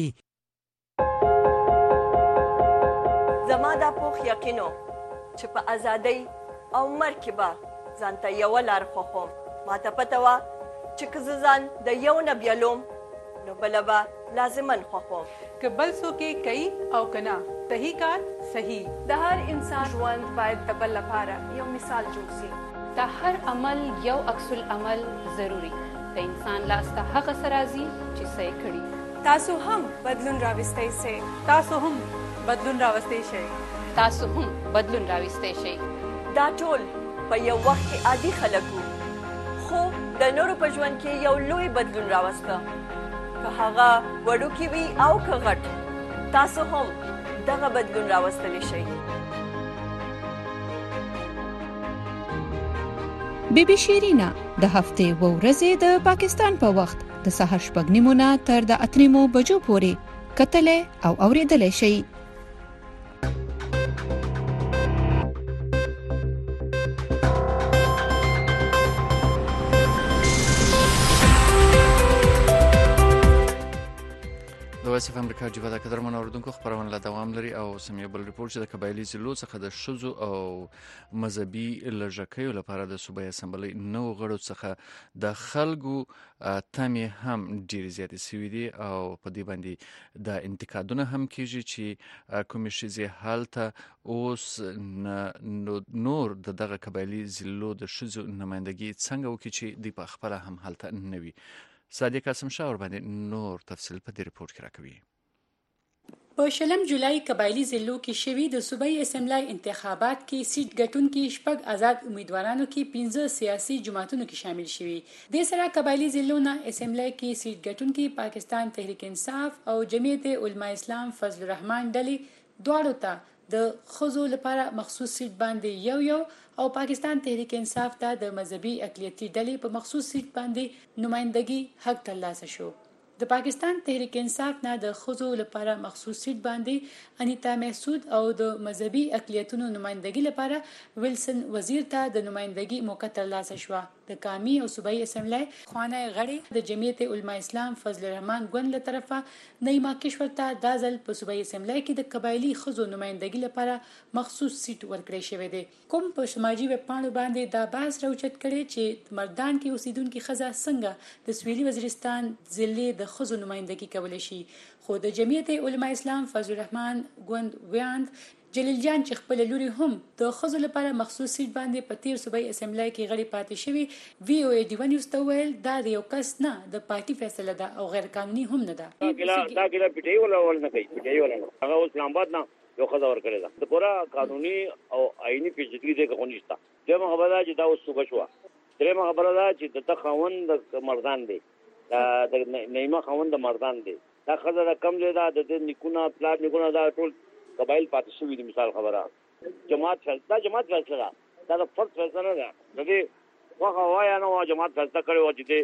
زما دا پوخ یقینو چې په ازادۍ او مرګ کې به ځان ته یوه لار خوښوم. ما ته پته وه چې که زه ځان د یو نه بیلوم نو بله به لازما خوښوم. که بل څوک یې کوي او که نه صحیح کار صحیح. د هر انسان ژوند باید د بل لپاره یو مثال جوړ شي. د هر عمل یو عکس العمل ضروري. د انسان لاس ته هغه څه راځي چې څه یې کړي. تاسو هم بدلون راوستی شئ. تاسو هم بدلون راوستی شئ. تاسو هم بدلون راوستی شئ. دا ټول په یو وخت کې عادي خلک وو، خو د نورو په ژوند کې یو لوی بدلون راوسته. که هغه وړوکی وي او که غټ، تاسو هم دغه بدلون راوستلی شئ. بی بی شیرینا د هفتې و ورځې د پاکستان په وخت د سهار شپږ نیمو نه تر د اته نیمو بجو پورې کتلې او اوریدلې شئ. وایس اف امریکا جیبه د قدرمن اوردونکو خبرونه لا دوام لري او سمیه بل ریپورت چې د قبایلی ضلعو څخه د شذو او مذهبي لږکیو لپاره د صوبایي اسمبلی نو غړو څخه د خلکو تمې هم ډېرې زیاتې شوي دي او په دې باندې د انتقادونه هم کیږي چې کومې ښځې هلته اوس نور د دغه قبایلی ضلعو د ښځو نمایندګي څنګه وکړي چې دوی په خپله هم هلته نه وي. صادق قاسم شاه ور باندې نور تفصیل په دې ریپورت کې راکوي. په شلم جولای قبایلی ضلعو کې شوي د صوبایي اسمبلی انتخابات کې سیټ ګټونکي شپږ آزاد امیدوارانو کې پنځه سیاسي جماعتونو کې شامل شوي. د سره قبایلی ضلعو نه اسمبلی کې سیټ ګټونکي پاکستان تحریک انصاف او جمعیت علماء اسلام فضل الرحمن ډلې دواړو ته د ښځو لپاره مخصوص سیټ باندې یو یو او پاکستان تحریک انصاف ته د مذهبي اقلیتي ډلې په مخصوص سیټ باندې نمائندګي حق ترلاسه شو. د پاکستان تحریک انصاف نه د ښځو لپاره مخصوص سیټ باندې انیتا محسود او د مذهبي اقلیتونو نمائندګي لپاره ویلسن وزیر ته د نمائندګي موقع ترلاسه شو. د قومي او صوبایي اسمبلی خوانه غړي د جمعیت علماء اسلام فضل الرحمن ګوند له طرفه نعیمه کشور ته د ځل په صوبایي اسمبلی کې د قبایلی ښځو نمائندګي لپاره مخصوص سیټ ورکړی شوی دی. کوم په سماجی ویبپاڼو باندې دا بحث راوچت کړي چې مردان کې اوسیدونکو ښځه څنګه د سویلي وزیرستان ضلع د ښځو نمائندګي کولی شي. خو د جمعیت علماء اسلام فضل الرحمن ګوند ویاند جلیل جان چې خپل لوري هم د ښځو لپاره مخصوص سیټ باندې په تیر صوبایي اسمبلی کې غړي پاتې شوي وی او ای ډي ون یوسته ویل دا د یو کس نه د پارټي فیصله ده او غیر قانوني هم نه ده. دا کله دا کله پټي ولا ول نه کوي پټي ولا هغه اسلام آباد نه یو ښځه ورکړي ده د پورا قانوني او آئینی پیچیدګي د غونښت دغه خبره چې دا اوس څه شو. درېمه خبره ده چې د خوند مردان دی د نیمه خوند مردان دی دا ښځه د کم ځای ده د نیکونه پلار نیکونه دا ټول قبایل پاتې شوي دي. مثال خبره جماعت فیصله دا جماعت فیصله ده دا د فرد فیصله نه ده. د دې خوښه وایه نه وه جماعت فیصله کړې وه چې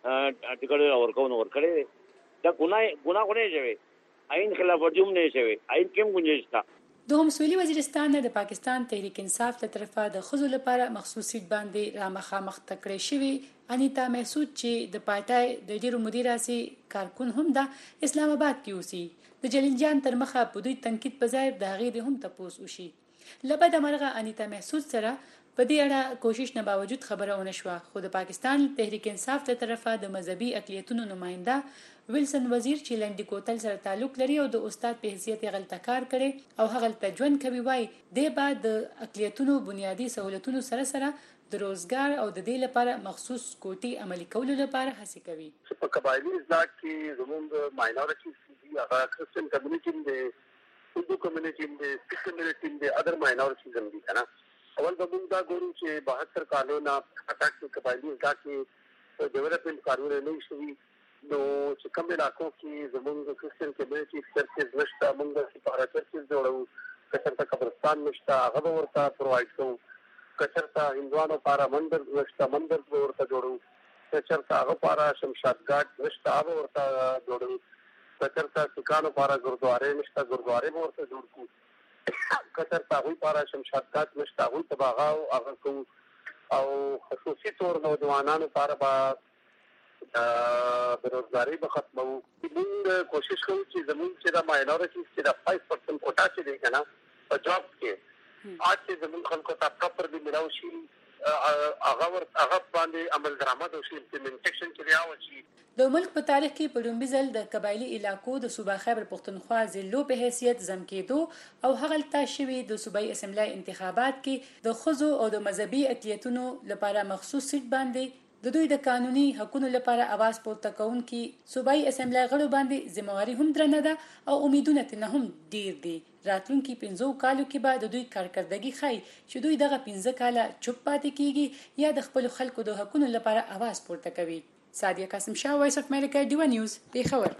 دې ټکټ ورکوو نو ورکړی دی. دا ګناه ګناه خو نه یې شوی آئین خلاف ورزي هم نه یې شوی آئین کې هم گنجایش شته. دوهم سویلي وزیرستان نه د پاکستان تحریک انصاف له طرفه د ښځو لپاره مخصوص سیټ باندې رامخامخ تکړه شوي انیتا محسود چې د پارټای د ډیرو مدیراسي کارکون هم د اسلام آباد کې اوسي. د جلیل جان تر مخه په دوی تنقید په ځای د هغې د هم تپوس وشي. له بده مرغه انیتا محسود سره په دې اړه کوشش نه باوجود خبره ونه شوه. خو د پاکستان تحریک انصاف له طرفه د مذهبي اقلیتونو نماینده ویلسن وزیر چې لنډي کوتل سره تعلق لري او د استاد په حیثیت یې غلطه کار کړي او هغه ته ژوند کوي وای دی بعد د اقلیتونو بنیادی سہولتونو سره سره د روزګار او د دې لپاره مخصوص کوټي عملي کولو لپاره هڅه کوي. په قبایلی ځای کې زموږ ماینورټیز دي هغه کرسچن کمیونټي دي هندو کمیونټي دي سکھ کمیونټي دي ادر ماینورټیز هم دي کنه. اول به موږ دا ګورو چې بهتر کالونه اټاک قبایلی ځای کې ډیولپمنٹ کارونه نه شوي نو چې کوم علاقو کې زموږ کرسچن کمیونټي چرچز نشته موږ لپاره چرچز جوړو کچرته قبرستان نشته هغه به ورته پرووایډ کوو. کچرته هندوانو لپاره مندر نشته مندر به ورته جوړوو. کچرته هغه لپاره شمشاد ګاټ نشته هغه ورته جوړوو. کچرته سکانو لپاره ګردوارې نشته ګردوارې به ورته جوړ کړو. کچرته هغوی لپاره شمشاد ګاټ نشته هغوی ته به هغه هغه کوو. او خصوصي طور نوجوانانو لپاره به بېروزګاري به ختموو. موږ کوشش کوو چې زموږ چې د ماینورټیز چې د فایو پرسنټ کوټا چې دی که نه په جاب کې آج چې زموږ خلکو ته پراپرلی میلاو شي هغه هغه باندې عمل درآمد وشي امپلیمنټیشن چې بیا وشي. د ملک په تاریخ کې په لومړي ځل د قبایلي علاقو د صوبه خیبر پښتونخوا ضلعو په حیثیت ضم کېدو او هغلته شوي د صوبایي اسمبلی انتخابات کې د ښځو او د مذهبي اقلیتونو لپاره مخصوص سیټ باندې د دوی د قانوني حقوقو لپاره اواز پورته کوونکي صوبایي اسمبلی غړو باندې ذمہواري هم درنه ده او امیدونه ترې هم ډیر دي. راتلونکي پنځو کالو کې به د دوی کارکردګي ښایي چې دوی دغه پنځه کاله چوپ پاتې کیږي یا د خپلو خلکو د حقوقو لپاره اواز پورته کوي. سادیه قاسم شاه، وایس اف امریکا، ډیوا نیوز، پیښور.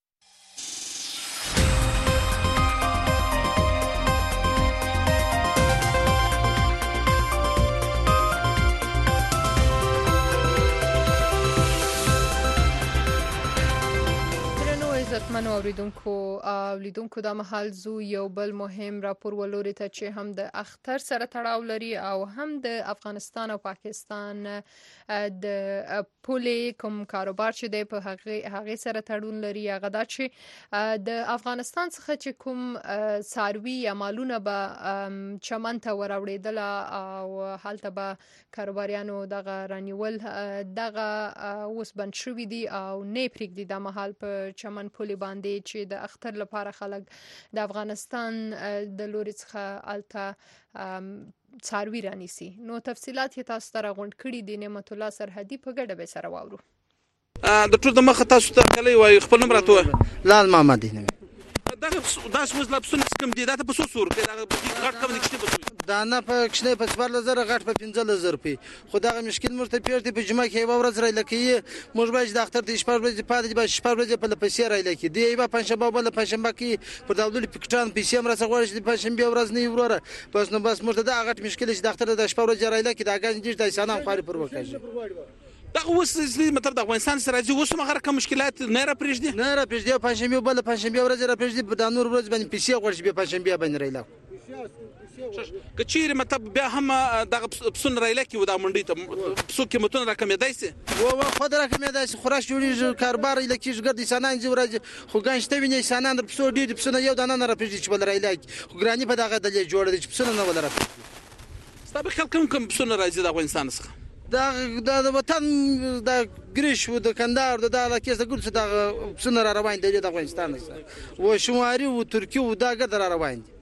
عزتمنو اوریدونکو او لیدونکو د مهال زو یو بل مهم راپور ولوري ته چې هم د اختر سره تړاو لري او هم د افغانستان او پاکستان د پولې کوم کاروبار چې دی په هغه هغه سره تړون لري. هغه دا چې د افغانستان څخه چې کوم څاروي یا مالونه به چمن ته وراوړېدل او هلته به کاروباریانو دغه رانیول دغه اوس بند شوي دي او نه پرېږدي د مهال په چمن پولې باندې چې د اختر لپاره خلک د افغانستان د لوري څخه الته څاروي رانیسي. نو تفصيلات یې تاسو ته راغونډ کړي دي. نعمت الله سرحدي په ګډه به سره واورو. د ټول د مخه تاسو ته کلی وای خپل نوم راته لال محمد دی. دا داس مز لابسون کم دي دا په څو سور کې دا غټ کم دي کشته په دا نه په کشنه په څوار لزر غټ په پنځه لزر په خو دا مشکل مرته پیړتي په جمعه کې یو ورځ راځي لکه موږ به د اختر د شپږ ورځې پاتې به شپږ ورځې په لپسې راځي لکه دی به پنځشنبه بل پنځشنبه کې پر دولت پکټان پیسې هم راځي غواړي چې پنځشنبه ورځ نه وروره بس نو بس موږ دا غټ مشکل چې د اختر د شپږ ورځې راځي لکه دا ګنجې د انسان خاري پر وکړي. دا اوس د مطلب د افغانستان سره راځي اوس مغه کوم مشکلات نه را پرېږدي نه را پرېږدي پنځشنبه بل پنځشنبه ورځ را پرېږدي په دانور ورځ باندې پیسې غواړي به پنځشنبه باندې راځي. کچیر مطلب بیا هم دغه پسون رایله کې ودا منډي ته پسو کې متون راکمېدای سي و و خو راکمېدای سي خراش جوړي کاربار لکه ګرد انسانان زی ورځ خو ګانشته ویني انسانان در پسو ډېر پسونه یو دانه نه را پرېږدي چې بل رایله خو ګرانی په دغه دلې جوړ دي چې پسونه نه ولر پرېږدي. ستاسو خلک کوم کوم پسونه راځي د افغانستان څخه دا د وطن د ګریش و د کندهار د دغه کیسه ګل څه د پسونه را روان دي د افغانستان څخه و شماري و ترکی و دا ګر را روان دي.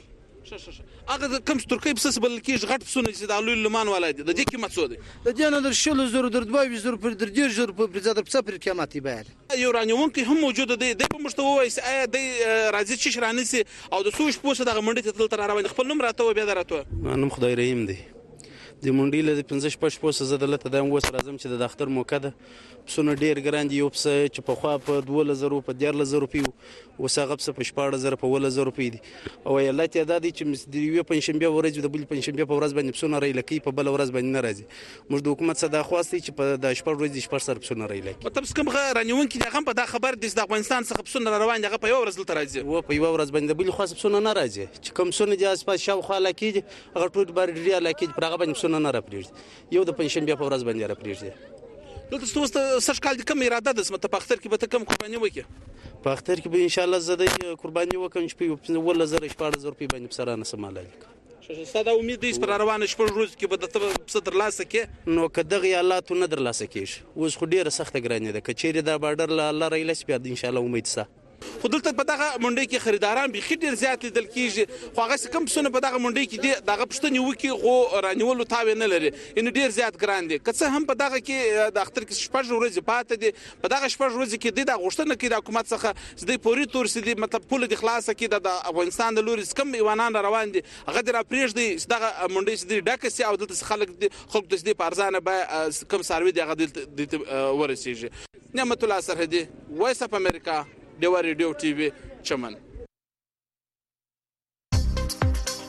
هغه کوم ترکی پس بل کې غټ پسونه چې د لوی لمان ولادي د دې کې مڅو دي د دې نه در شلو زر در دوه زر پر در ډیر زر پر زړه په پر قیامت بیان یو رانیون کې هم موجود دي د په مشتوه وایي آیا د راځي چې شرانسي او د سوش پوسه د منډي ته تل تر روان خپل نوم راته بیا درته نوم خدای رحیم دی د منډي له پنځه شپږ پوسه زده لته د اوس راځم چې د اختر موقع ده پسونه ډیر ګران دي یو پس چې په خوا په دوه لزر په ډیر لزر روپیو وساغه پس په شپږ لزر په ول لزر روپی دي او یلا ته د دې چې د یو پنځشنبه ورځ د بل پنځشنبه په ورځ باندې پسونه رای لکی په بل ورځ باندې ناراضي موږ د حکومت صدا خواستي چې په د شپږ ورځ شپږ سر پسونه رای لکی مطلب کوم رانیون کې هغه په دا خبر د افغانستان څخه پسونه روان دي په یو ورځ تل راځي و په یو ورځ باندې بل خاص پسونه ناراضي چې کوم سونه دي اس په شاو خاله کې هغه ټول بار ډیر لکی پر هغه باندې پسونه نه را پریږدي یو د پنځشنبه په ورځ باندې را پریږدي. دلته ستاسو سر کال د کوم اراده د سمته په اختر کې به ته کوم قرباني وکړي په اختر کې به ان شاء الله زده قرباني وکم چې په ول زر شپږ زر په باندې سرانه سماله ساده امید دې پر روانه شپږ ورځې کې به د صدر لاسه کې نو کدغه یالاتو نه در لاسه کېږي اوس خو ډیره سخته ګرانه ده کچېری دا بارډر لا الله رایلس بیا ان شاء الله امید سه خو دلته په دغه منډي کې خریداران به خډیر زیات لیدل کیږي خو هغه کوم څونه په دغه منډي کې دغه پښتني وکی خو رانیولو تاوی نه لري ان ډیر زیات ګران دي که څه هم په دغه کې د اختر کې شپږ ورځې پاتې دي په دغه شپږ ورځې کې د غوښتنه کې د حکومت څخه د پوری تور سي مطلب پوله د خلاصه کې د افغانستان د لوري کم ایوانان روان دي هغه د پرېږدي دغه منډي سي ډکه سي او دلته خلک خلک د دې پارزانه به کم سروي دغه د ورسیږي. نعمت الله سرحدي وایس اف امریکا ډیوا ریډیو ټي وي چمن.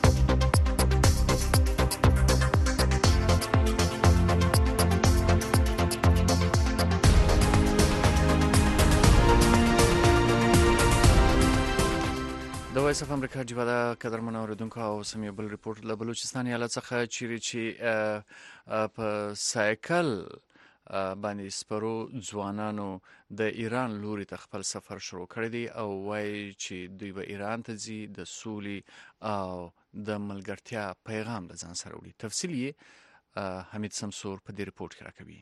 وایس اف امریکا جوړه قدرمن اوریدونکو او سمې بل ریپورت له بلوچستان ایالت څخه چیرې چې په سایکل باندې سپرو ځوانانو د ایران لوري ته خپل سفر شروع کړی دی او وایي چې دوی به ایران ته ځي د سولې او د ملګرتیا پیغام د ځان سره وړي. تفصیل یې حمید سمسور په دې ریپورت کې راکوي.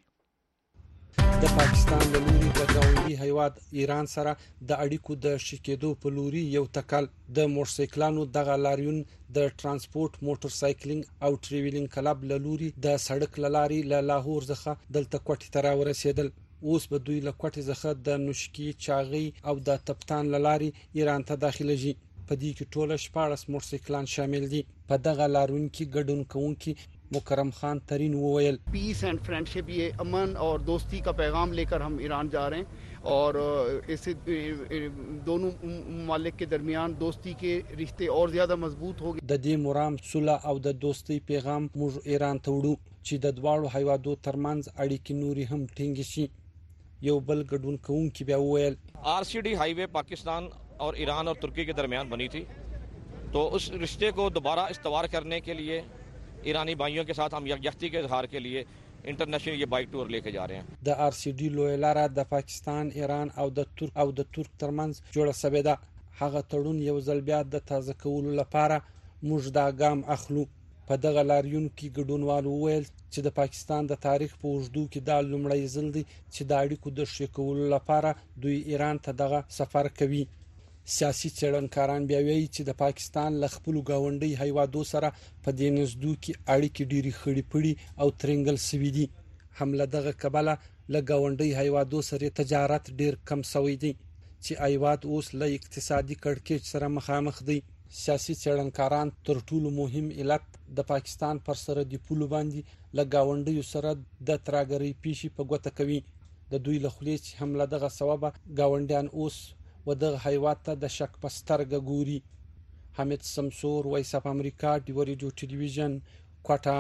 د پاکستان د لوري د ګاونډي هیواد ایران سره د اړیکو د شکېدو په لوري یو تکل د موټرسایکلانو دغه لاریون د ترانسپورت موټر سایکلینګ او ټریولینګ کلب له لوري د سړک لاري له لاهور څخه دلته کوټې ته راورسېدل. اوس به دوی له کوټې څخه د نوشکی چاغي او د تپتان لاري ایران ته داخله شي. په دې کې ټول شپږ موټرسایکلان شامل دي. په دغه لاریون کې ګډون کوونکي मुकरम खान तरीन वोयल पीस एंड फ्रेंडशिप, ये अमन और दोस्ती का पैगाम लेकर हम ईरान जा रहे हैं और इससे दोनों ममालिक के दरमियान दोस्ती के रिश्ते और ज़्यादा मजबूत हो गए. د دې مرام صلح او د دوستۍ پیغام موږ ایران ته وړو چې د دواړو هیوادو ترمنځ اړیکې نوري هم ټینګ شي. یو بل ګډون کوونکی بیا وویل आरसीडी हाईवे पाकिस्तान और ईरान और तुर्की के दरमियान बनी थी, तो उस रिश्ते को दोबारा इस्तवार करने के लिए ईरानी भाइयों के साथ हम यकजहती के इजहार के लिए इंटरनेशनल ये बाइक टूर लेके जा रहे हैं. د آر سی ډي لوی لاره د پاکستان، ایران او د ترک او د ترک ترمنځ جوړه شوې ده. هغه تړون یو ځل بیا د تازه کولو لپاره موږ دا ګام اخلو. په دغه لاریون کې ګډونوال وویل چې د پاکستان د تاریخ په اوږدو کې دا لومړی ځل دی چې د اړیکو د ښه کولو لپاره دوی ایران ته دغه سفر کوي. سیاسي څېړنکاران بیا وایي چې د پاکستان له خپلو ګاونډي هیوادو سره په دې نږدو کې اړیکې ډېرې خړې پړې او ترنګل سوي دي. هم له دغه کبله له ګاونډي هیوادو سره تجارت ډېر کم سوی دی چې هیواد اوس له اقتصادي کړکېچ سره مخامخ دی. سیاسي څېړنکاران تر ټولو مهم علت د پاکستان پر سره د پولو باندې له ګاونډیو سره د ترهګرۍ پیښې په ګوته کوي. د دوی له خولې چې هم له دغه سببه ګاونډیان اوس و دغه هیواد ته د شک په سترګه ګوري. حمید سمسور، وایس اف امریکا، ډیو ریډیو ټلویزیون، کوټه.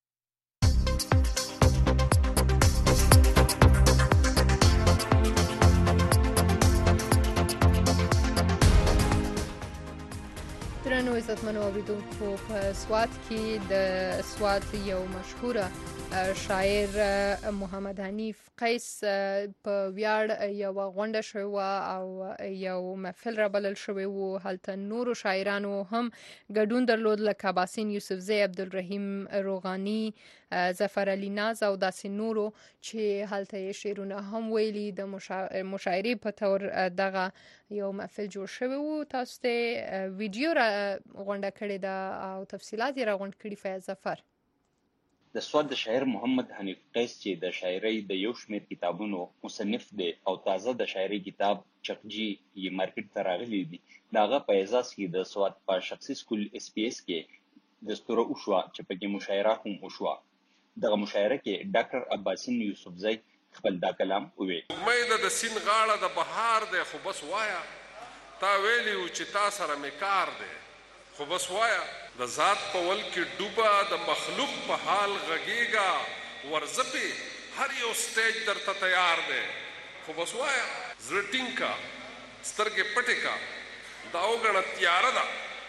درنو عزتمنو اوریدونکو، په سوات کې د سوات یو مشهوره شاعر محمد حنیف قیس په ویاړ یو غونډه شوه او یو محفل را بلل شوی و. هلته نورو شاعرانو هم ګډون درلود لکه باسین یوسفزی، عبدالرحیم روغانی، ظفر علی ناز او داسې نورو چې هلته شعرونه هم ویلي. د مشاعرې په تور دغه یو محفل جوړ شوی و. تاسو ته ویډیو را غونډه کړې ده او تفصیلات یې را غونډ کړي فیاض ظفر. د سواد د شاعر محمد حنیف قیس چې د شاعرۍ د یو شمېر کتابونو مصنف دی او تازه د شاعرۍ کتاب چقجي یې مارکیټ ته راغلی دی، د هغه په اعزاز کې د سواد په شخصي سکول اس پی اس کې دستوره وشوه چې پکې مشاعره هم وشوه. دغه مشاعره کې ډاکټر عباسین یوسفزی خپل دا کلام وویل. امید د سین غاړه د بهار دی، خو بس وایا تا ویلی و چې تا سره مې کار دی، خو بس وایا د ذات په ول کې ډوبه د مخلوق په حال غږیږه، ورزپې هر یو سټیج درته تیار دی، خو بس وایا زړه ټینګ کا، سترګې پټې کا، دا وګڼه تیاره ده،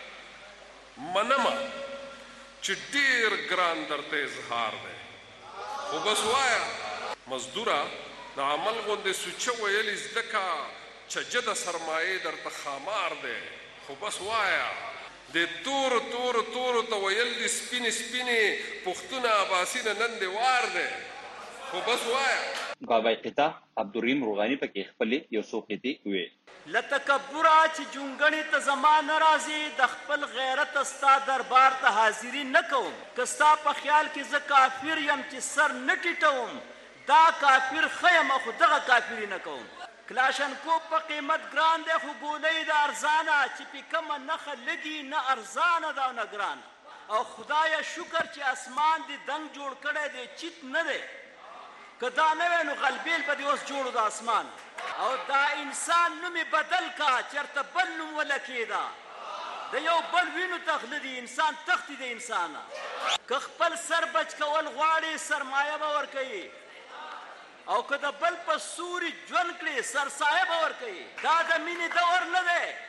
منمه چې ډېر ګران درته اظهار دی، خو بس وایا مزدوره د عمل غوندې سوچه ویلې زده کا، چجه د سرمایې درته خامار دی، خو بس وایا د تورو تورو تورو ته ویل دي سپینې سپینې پښتونه اباسینه نن دې وار دی، خو بس وایا. غاوی قطع عبدالرحیم روغانی پکې خپلې یو څو قطعې وویلې. له تکبره چې جونګڼې ته زما نه راځي، د خپل غیرت ستا دربار ته حاضري نه کوم. که ستا په خیال کې زه کافر یم چې سر نه ټیټوم، دا کافر ښه یم خو دغه کافري نه کوم. کلاشنکوف په قیمت ګران دی، خو ګولۍ د ارزانه چې پې کومه نښه لګي نه ارزانه ده او نه ګرانه. او خدایه شکر چې اسمان دې دنګ جوړ کړی دی، چیت نه دی. که دا نه وی نو غلبیل به دې اوس جوړو د اسمان. او دا انسان نوم یې بدل کا، چېرته بل نوم ولکېده. د یو بل وینو تخله دي، انسان تختی د انسانه. که خپل سر بچ کول غواړي، سرمایه به ورکوي، او که د بل په سوري ژوند کړي، سرسایه به ورکوي. دا د مینې دور نه دی،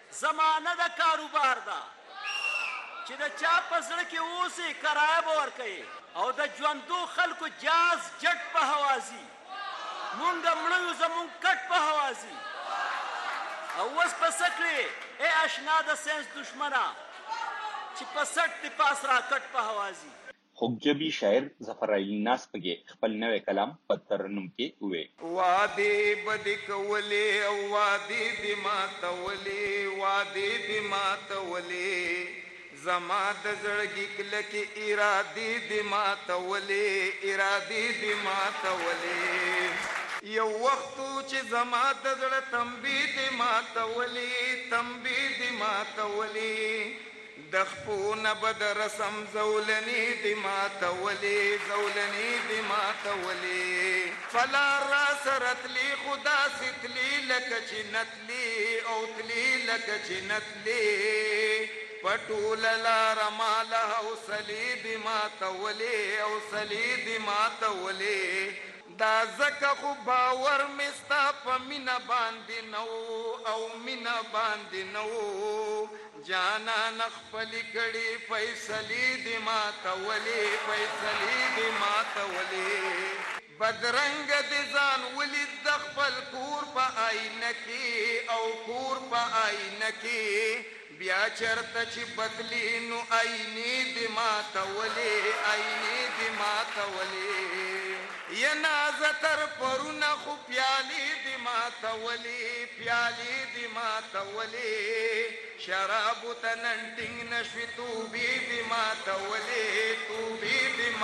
زمانه د کاروبار ده چې د چا په زړه کې اوسې کرایه به ورکوي او د ژوندو خلکو جاز جټ په هوازي مونږ مړیو زمونږ کټ په هوازي او اوس په څه کړې ای اشنا د ساینس دشمنه چې په سټ د پاس را کټ په هوازي خوږجبي شاعر ظفر علي ناز پکې خپل نوې کلام په ترنم کې وې وادي بدی کولې او وادي دې ماتولې وادي دې ماتولې زما د زړګي کلکې ارادي دې ماتولې ارادي دې ماتولې یو وختو چې زما د زړه تنبي دې ماتولې تنبي دې ماتولې د خپونه به د رسم زولنې دې ماتولې زولنې دې ماتولې فلار را سره تلي خدا ستلي لکه چې نتلي او تلي لکه چې نتلي پټوله لاره ماله حوصلې دې ماتولې حوصلې دې ماتولې دا ځکه خو باور مې ستا په مینه باندې نه و او مینه باندې نه و جانان خپلې کړې فیصلې دې ماتولې فیصلې دې ماتولې بدرنګ دې ځان ولید د خپل کور په آینه کې او کور په آینه کې بیا چرته چې بدلی نو آینې دې ماتولې آینې دې ماتولې یا نازتر پرونه خو پیالې دې ماتولې پیالې دې ماتولې شرابو ته نن ټینګ نشوې توبې دې ماتولې توبې دې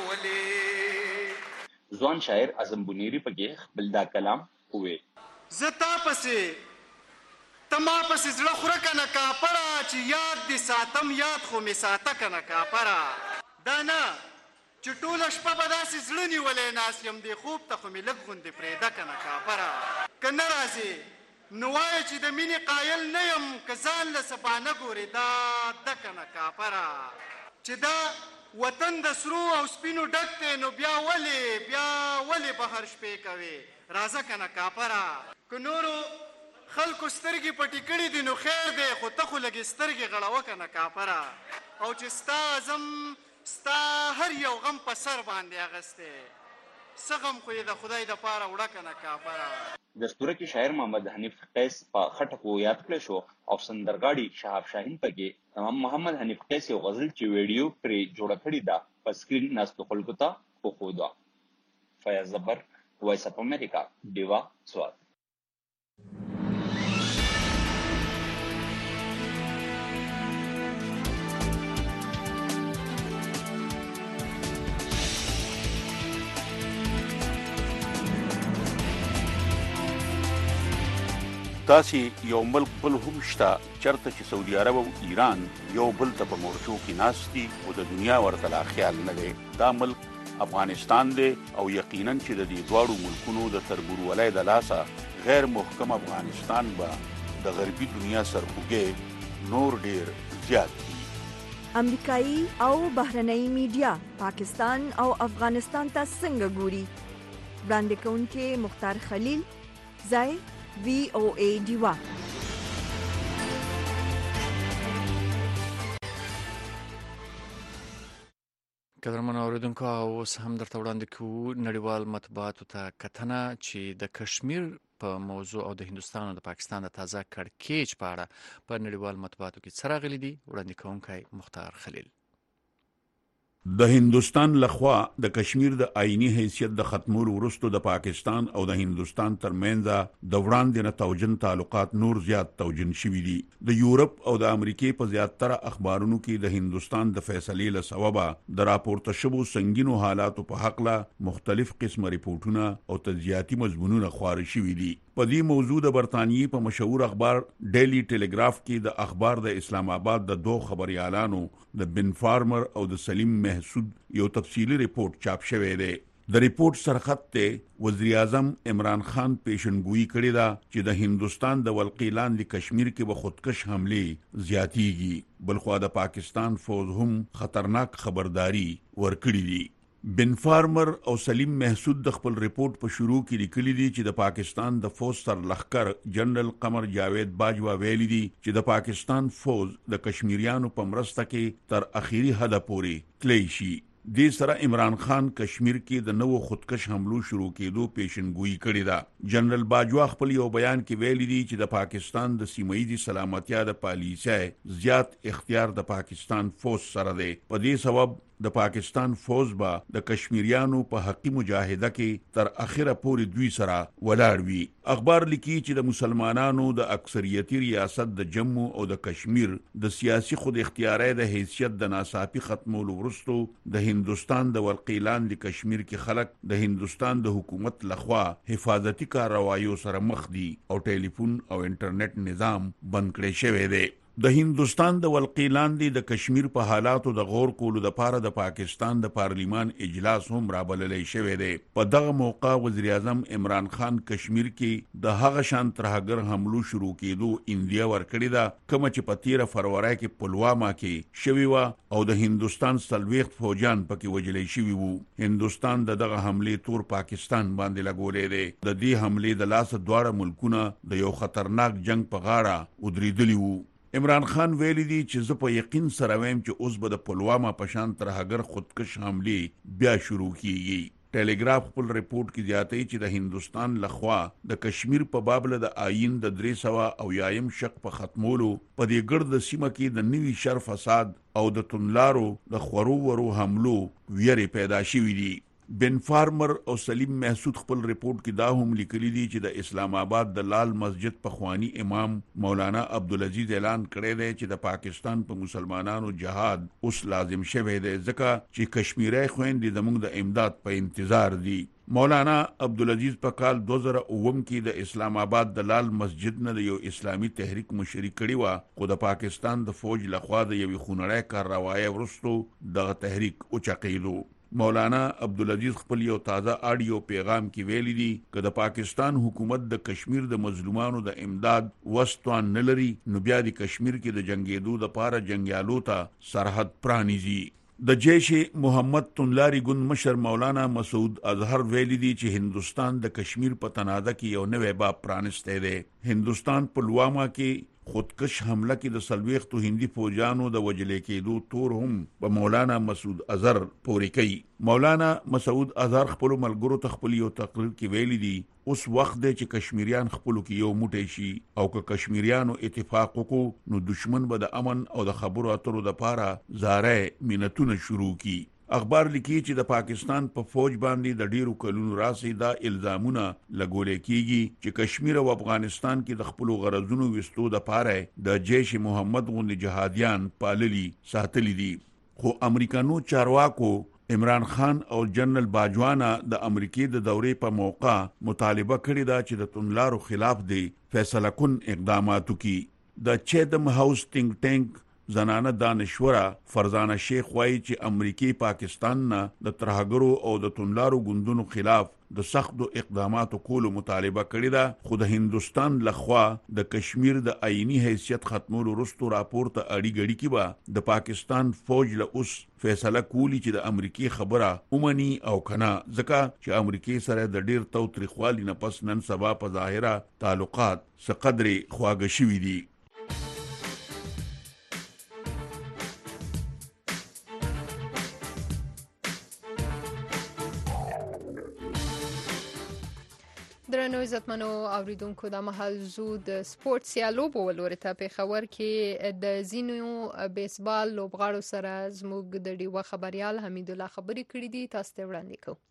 ماتولې ځوان شاعر اعظم بنيري پکې خپل دا کلام وې زه تا پسې ته ما پسې زړه خوره که نه کاپره چې یاد دې ساتم یاد خو مې ساته که نه کاپره دا نه چې ټوله شپه به داسې زړه نیولی ناست یم دې خوب ته خو مې لږ غوندې پرېږده که نه کاپره که نه راځې نو وایه چې د مینې قایل نه یم که ځان له سبا نه ګورې دا ده که نه کاپره چې دا وطن د سرو او سپینو ډک دی نو بیا ولې بیا ولې بهر شپې کوې راځه که نه کاپره که نورو خلکو سترګې پټې کړي دي نو خیر دی خو ته خو لږې سترګې غړوه که نه کاپره او چې ستا عزم ستا هر یو غم په سر باندې اغستی څه غم خو یې د خدای دپاره وړه که نه کاپره د ستورکي شاعر محمد حنیف قیس په خټکو یاد کړی شو او سندرغاړي شهاب شاهین پکې امام محمد حنیف قیس یو غزل چې ویډیو پرې جوړه کړې ده په سکرین ناستو خلکو ته وښوده. فیاض زبر، وایس اف امریکا، ډیوا، سوات. داسې یو ملک بل هم شته چرته چې سعودي عرب او ایران یو بل ته په مورچو کې ناست دي او د دنیا ورته لا خیال نه دی. دا ملک افغانستان دی او یقینا چې د دې دواړو ملکونو د تربورولۍ د لاسه غیر محکم افغانستان به د غربي دنیا سرخوږی نور ډیر زیات دي. امریکایي او بهرنۍ میډیا پاکستان او افغانستان ته څنګه ګوري؟ وړاندې کوونکې مختار خلیل، ځای وی او ای ډیوا. قدرمنو اوریدونکو، اوس هم درته وړاندې کوو نړیوال مطبوعاتو ته کتنه چې د کشمیر په موضوع او د هندوستان او د پاکستان د تازه کړکېچ په اړه په نړیوال مطبوعاتو کې څه راغلي دي. وړاندې کوونکی مختار خلیل. د هندوستان لخوا د کشمیر د آئینی حیثیت د ختمولو وروسته د پاکستان او د هندوستان ترمنځ د وړاندې نه توجن تعلقات نور زیات توجن شوي دي. د یورپ او د امریکای په زیاتره اخبارونو کې د هندوستان د فیصلې له سببه د راپورته شوو سنگینو حالاتو په حق له مختلف قسمه ریپورتونه او تجزیاتي مضمونونه خپاره شوي دي. په دې موضوع د برتانیې په مشهور اخبار ډیلی ټیلیګراف کې د اخبار د اسلام آباد د دوه خبريالانو د بن فارمر او د سلیم محسود یو تفصیلی ریپورت چاپ شوی دی. د ریپورت سرخط ته وزیر اعظم عمران خان پیشنګوئی کړې ده چې د هندوستان د ولقې لاندې کشمیر کې به خودکش حمله زیاتیږي. بلخوا د پاکستان فوج هم خطرناک خبرداري ورکړې دي. بن فارمر او سلیم محسود د خپل ریپورت په شروع کې لیکلي دي چې د پاکستان د فوج سر لخر جنرال قمر جاوید باجوا ویلي دي چې د پاکستان فوج د کشمیریانو په مرسته کې تر اخیری حد پورې تللی شي. دې سره عمران خان کشمیر کې د نوو خودکش حملو شروع کېدو پیشنګوئی کړې ده. جنرال باجوا خپل یو بیان کې ویلي دي چې د پاکستان د سیمه‌ایزي سلامتیا د پالیسۍ زیات اختیار د پاکستان فوج سره دی. په دې سبب د پاکستان فوج با د کشمیریانو په حقي مجاهده کې تر اخره پورې دوی سره ولاړ وي. اخبار لیکي چې د مسلمانانو د اکثریتي ریاست د جموں او د کشمیر د سیاسي خود اختیارۍ د حیثیت د ناڅاپي ختمولو وروسته د هندستان د ولقیلان د کشمیر کې خلک د هندستان د حکومت لخوا حفاظتي کاروایو سره مخ دي او ټلیفون او انټرنیټ نظام بند کړی شوی دی. د هندستان د ولقیلان د کشمیر په حالاتو د غور کولو لپاره د پاکستان د پارلیمان اجلاس هم رابللی شوی دی. په دغه موقع وزیر اعظم عمران خان کشمیر کې د هغه شان ترهګر حملو شروع کېدو اندیا ورکړې ده کوم چې په تیره فروری کې پلواما کې شوی و او د هندستان څلوېښت فوجیان پکې وژلي شوي وو. هندستان د دغه حملې تور پاکستان باندې لګولې دی. د دې حملې د لاسه دواړه ملکونه د یو خطرناک جنگ په غاړه ودرېدلي وو. عمران خان ویلي دي چې زه په یقین سره وایم چې اوس به د پلواما په شان ترهګر خودکش حملې بیا شروع کیږي. ټیلیګراف خپل ریپورت کې زیاتوي چې د هندستان لخوا د کشمیر په باب له د آئین د درې سوه او یایم شق په ختمولو په دې ګرد سیمه کې د نوي شر فساد او د تونلارو د خورو ورو حملو ویرې پیدا شوې دي. بن فارمر او سلیم محسود خپل ریپورت کې دا هم لیکلي دي چې د اسلام آباد د لال مسجد پخوانی امام مولانا عبدالعزیز اعلان کړی دی چې د پاکستان په مسلمانانو جهاد اوس لازم شوی دی ځکه چې کشمیری خویندې زموږ د امداد په انتظار دي. مولانا عبدالعزیز په کال دو زره اووم کې د اسلام آباد د لال مسجد نه د یو اسلامي تحریک مشري کړی و خو د پاکستان د فوج لخوا د یوې خونړۍ کارروایۍ وروسته دغه تحریک اوچقېدو. مولانا عبدالعزیز خپل یو تازه آډیو پیغام کې ویلي دي که د پاکستان حکومت د کشمیر د مظلومانو د امداد وستوان نه لري نو بیا د کشمیر کې د جنگېدو دپاره جنګیالو ته سرحد پرانیزي. د جیش محمد تنلاری ګوند مشر مولانا مسعود اظهر ویلي دي چې هندستان د کشمیر په تنازع کې یو نوی باب پرانستی دی. هندستان پلواما کې خودکش حمله کې د څلوېښتو هندي فوجانو د وژلې کېدو تور هم په مولانا مسعود اظهر پورې کوي. مولانا مسعود اظهر خپلو ملګرو ته خپل یو تقریر کې ویلي دي اوس وخت دی چې کشمیریان خپلو کې یو موټی شي او که کشمیریانو اتفاق وکړو نو دشمن به د امن او د خبرو اترو دپاره زارۍ مینتونه شروع کی. اخبار لیکي چې د پاکستان په پا فوج باندې د ډیرو کلونو راسي دا الزامونه لګولې کیږي چې کشمیر او افغانستان کې د خپل غرضونو وستو د پاره د جیش محمد غوندي جهادیان پاللی ساتلی دي. خو امریکانو چارواکو عمران خان او جنرال باجوانا د امریکای د دورې په موقع مطالبه کړې ده چې د تونلارو خلاف دی فیصله کن اقداماتو کی. د چیدم هاوس تینک ټینک زنانه دانشوره فرزانه شیخ وایي چې امریکای پاکستان نه د ترهګرو او د تونلارو ګوندونو خلاف د سختو اقداماتو کولو مطالبه کړې ده خو د هندستان لخوا د کشمیر د آئینی حیثیت ختمولو وروسته راپورته اړی غړي کې به د پاکستان فوج له اوس فیصله کولی چې د امریکای خبره اومني او کنه ځکه چې امریکای سره د ډیر توتریخوالي نه پس نن سبا په ظاهره تعلقات څه قدرې خواږه شوي دي. درنو عزتمنو اوریدونکو د مهال زو د سپورتس یا لوبو ولوري ته پیښور کې د زینو بیسبال لوبغاړو سره زموږ د ډیوه خبريال حمید الله خبري کړې دي تاسو ته وړاندې کوم.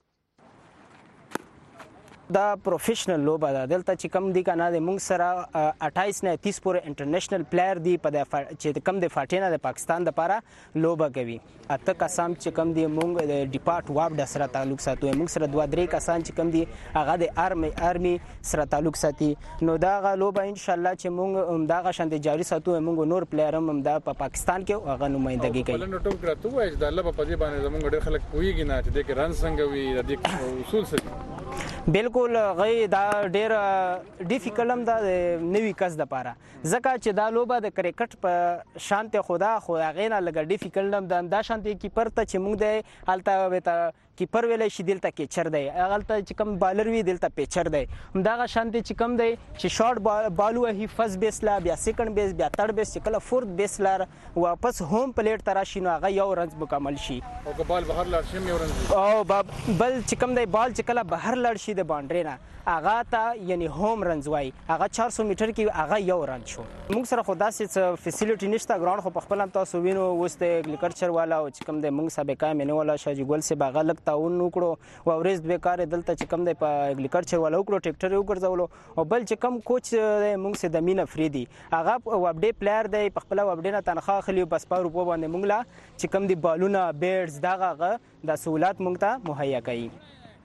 دا پروفیشنل لوبه ده دلته چې کم دی کنه د مونږ سره اٹھائیس نه تیس پورې انټرنیشنل پلیئر دی په چې کم د فاټینا د پاکستان د لپاره لوبه کوي. اته کسان چې کم دی مونږ د ډیپارټ واب د سره تعلق ساتو مونږ سره دوه درې کسان چې کم دی هغه د ارمي ارمي سره تعلق ساتي. نو دا غا لوبه ان شاء الله چې مونږ دا غا شاند جاری ساتو مونږ نور پلیئر هم دا په پاکستان کې هغه نمائندګي کوي. بلنه ټوک راته وایي دا لوبه په دې باندې زمونږ ډېر خلک کویږي نه چې د رن څنګه وي د اصول څه بالکل غي دا ډیر ډیفیکلټ دا نوی کس د پاره ځکه چې دا لوبه د کرکټ په شانته خدا خو هغه نه لګ ډیفیکلټ دا دا شانته کیپر ته چې موږ د حالت وته کیپر ویلې شي دلته کې چر دی غلطه چې کم بالر وی دلته پیچر دی همداغه شانتي چې کم دی چې شارټ بالو هی فرست بیس لا بیا سیکنډ بیس بیا تھرد بیس چې کله فورث بیس لا واپس هوم پلیټ تراشي نو هغه یو رنز مکمل شي او که بال بهر لاړ شي یو رنز او بل چې کم دی بال چې کله بهر لاړ شي د باونډري نه هغه ته یعنی هوم رنز وای هغه چهار سو میټر کې هغه یو رن شو موږ سره خدا سي فیسیلیټی نشته ګراوند خو په خپل هم تاسو وینو وسته اګریکلچر والا او چې کم دی موږ سابقه مینه والا شاجي ګل سي باغ لګ تعاون وکړو او ورځ به کار دلته چې کم دی په اګریکلچر والا وکړو ټریکټر یو ګرځولو او بل چې کم کوچ موږ سي د مینا فریدي هغه وبډې پلیئر دی په خپل وبډې نه تنخواه خلی بس په روپو باندې موږ لا چې کم دی بالونه بیټس دغه د سہولت موږ ته مهیا کړي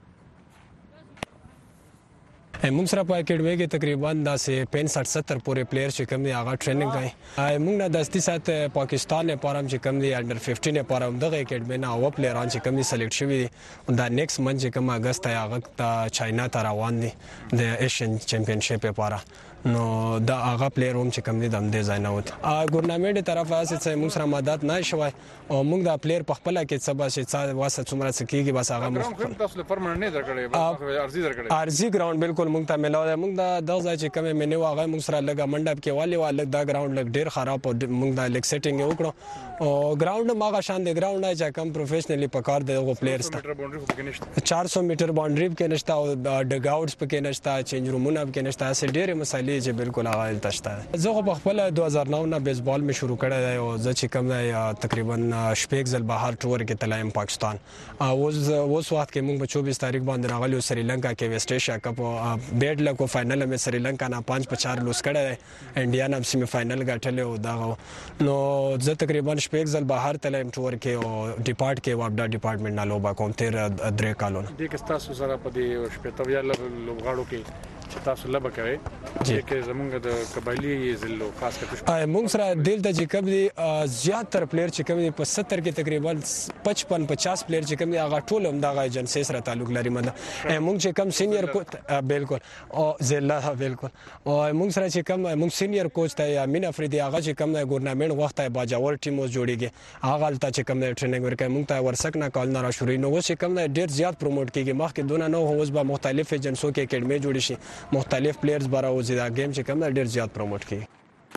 موږ سره په اکیډمي کې تقریبا داسې پینسठ ستر پورې پلیئر چې کوم دی هغه ټریننګ کوي موږ نه دستي سات پاکستان لپاره چې کوم دی انډر پنځه لپاره دغه اکیډمي نه او پلیئران چې کوم دی سلیکټ شوي دي دا نیکسټ منث چې کوم اگست هغه ته چاینا ته روان دي د ایشین چمپionship لپاره نو دا هغه پلیئر هم چې کوم دی د همدې ځای نه وت ګورنمنت طرفه چې موږ سره مدد نه شوی او موږ دا پلیئر په خپل کې څه باسي څه واسه څومره سکیږي بس هغه موږ تاسو لپاره پرمننت نه درکړي ارزي درکړي ارزي ګراوند بالکل موږ ته ملاو دی موږ دا د ځای چې کوم مینه واغه موږ سره لګا منډپ کې والی والی دا ګراوند لګ ډیر خراب او موږ دا لیک سیټینګ وکړو او ګراوند ماغه شان دی ګراوند چې کم پروفیشنلی پکار دی او پلیئرز ته چهار سو میټر باونډري کې نشته او ډګ اوټس پکې نشته چینج رومونه پکې نشته اسې ډېر مسایلې چې بالکل هغه تشته زه په خپل دوه هزار نو نه بیسبال می شروع کړی دی او زه چې کوم دی تقریبا شپږ ځل بهر ټور کې تلایم پاکستان اوس اوس وخت کې موږ په چوبیس تاریخ باندې راغلی سریلانکا کې ویسټ ایشیا کپ بیډ لکو فائنل میں سریلانکا نه پانچ په چار لوس کړی دی انډیا نه سیمی فائنل ګټلی او دا نو زه تقریبا شپږ ځل بهر تلایم ټور کې او ډیپارټ کې وابډا ډیپارټمنټ نه لوبا کوم تیر درې کالونه دې کې تاسو سره په دې شپږ ویا لوبغاړو کې چې تاسو لبا کوي چې زمونږ د قبایلی ضلعو خاص کر موږ سره دلته چې کوم دي زیات تر پلیئر چې کوم دي په ستر کې تقریبا پچپن پچاس پلیئر چې کوم دي هغه ټول هم دغه ایجنسی سره تعلق لري مده موږ چې کوم سینیئر کو بالکل او ضلع بالکل او موږ سره چې کوم موږ سینیئر کوچ ته امین افریدي هغه چې کوم ګورنمنت وخت ته باجوړ ټیم اوس جوړیږي هغه ته چې کوم ټریننګ ورکړي موږ ته ورسک نه کال نه را شروع نو چې کوم ډیر زیات پروموټ کیږي مخکې دونه نو هوس به مختلف ایجنسو کې اکیډمي جوړی شي مختلف پلیئرز برا او زیاده گیم چې کوم ډیر زیات پروموټ کی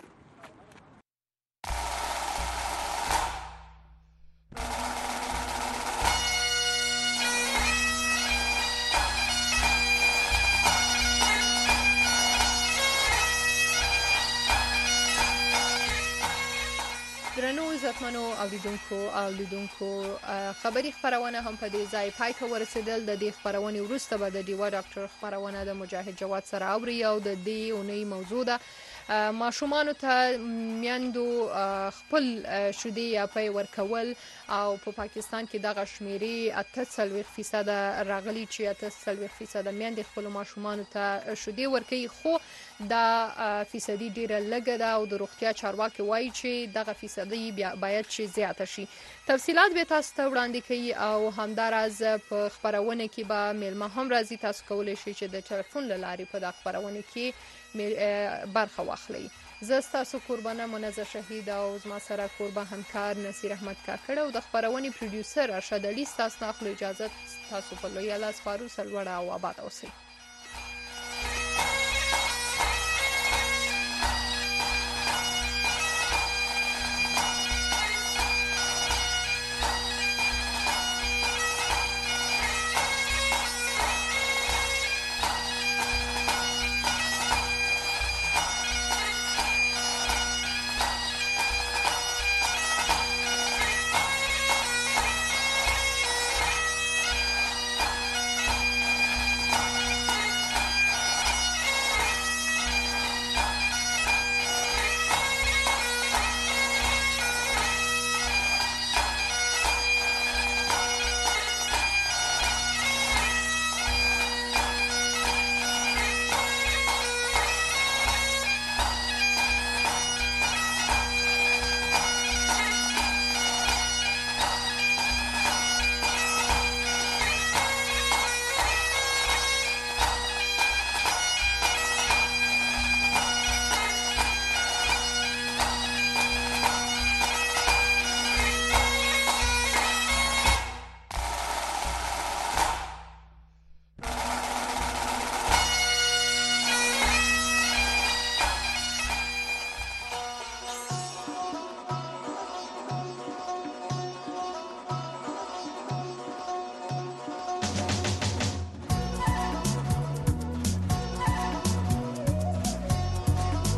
درنو عزتمنو اوریدونکو اولیدونکو خبری خبرونه هم په دې ځای پای ته ورسېدل د دې خبرونې وروسته به د ډیوا ډاکټر خبرونه د مجاهد جواد سره اوري او د دې اونۍ موضوع ده ماشومانو ته میندو خپل شیدې یا پی ورکول او په پاکستان کې دغه شمیرې اته څلوېښت فیصد راغلي چې اته څلوېښت فیصد میندې خپلو ماشومانو ته شیدې ورکوي خو دا فیصدي ډیره لږه ده او د روغتیا چارواکي وایي چې دغه فیصدي بیا باید چې زیاته شي تفصیلات به تاسو ته وړاندې کوي او همداراز په خبرونه کې به میلمه هم راځي تاسو کولی شئ چې د ټلیفون له لارې په دغه خبرونه کې برخه واخلئ زه ستاسو قربانه منزه شهید او زما سره قربان همکار نصیر احمد کاکړ او د خبرونې پروډوسر ارشد علي ستاسو نه اخلو اجازه تاسو په لوی لاس فارو سلوړه او آباد اوسئ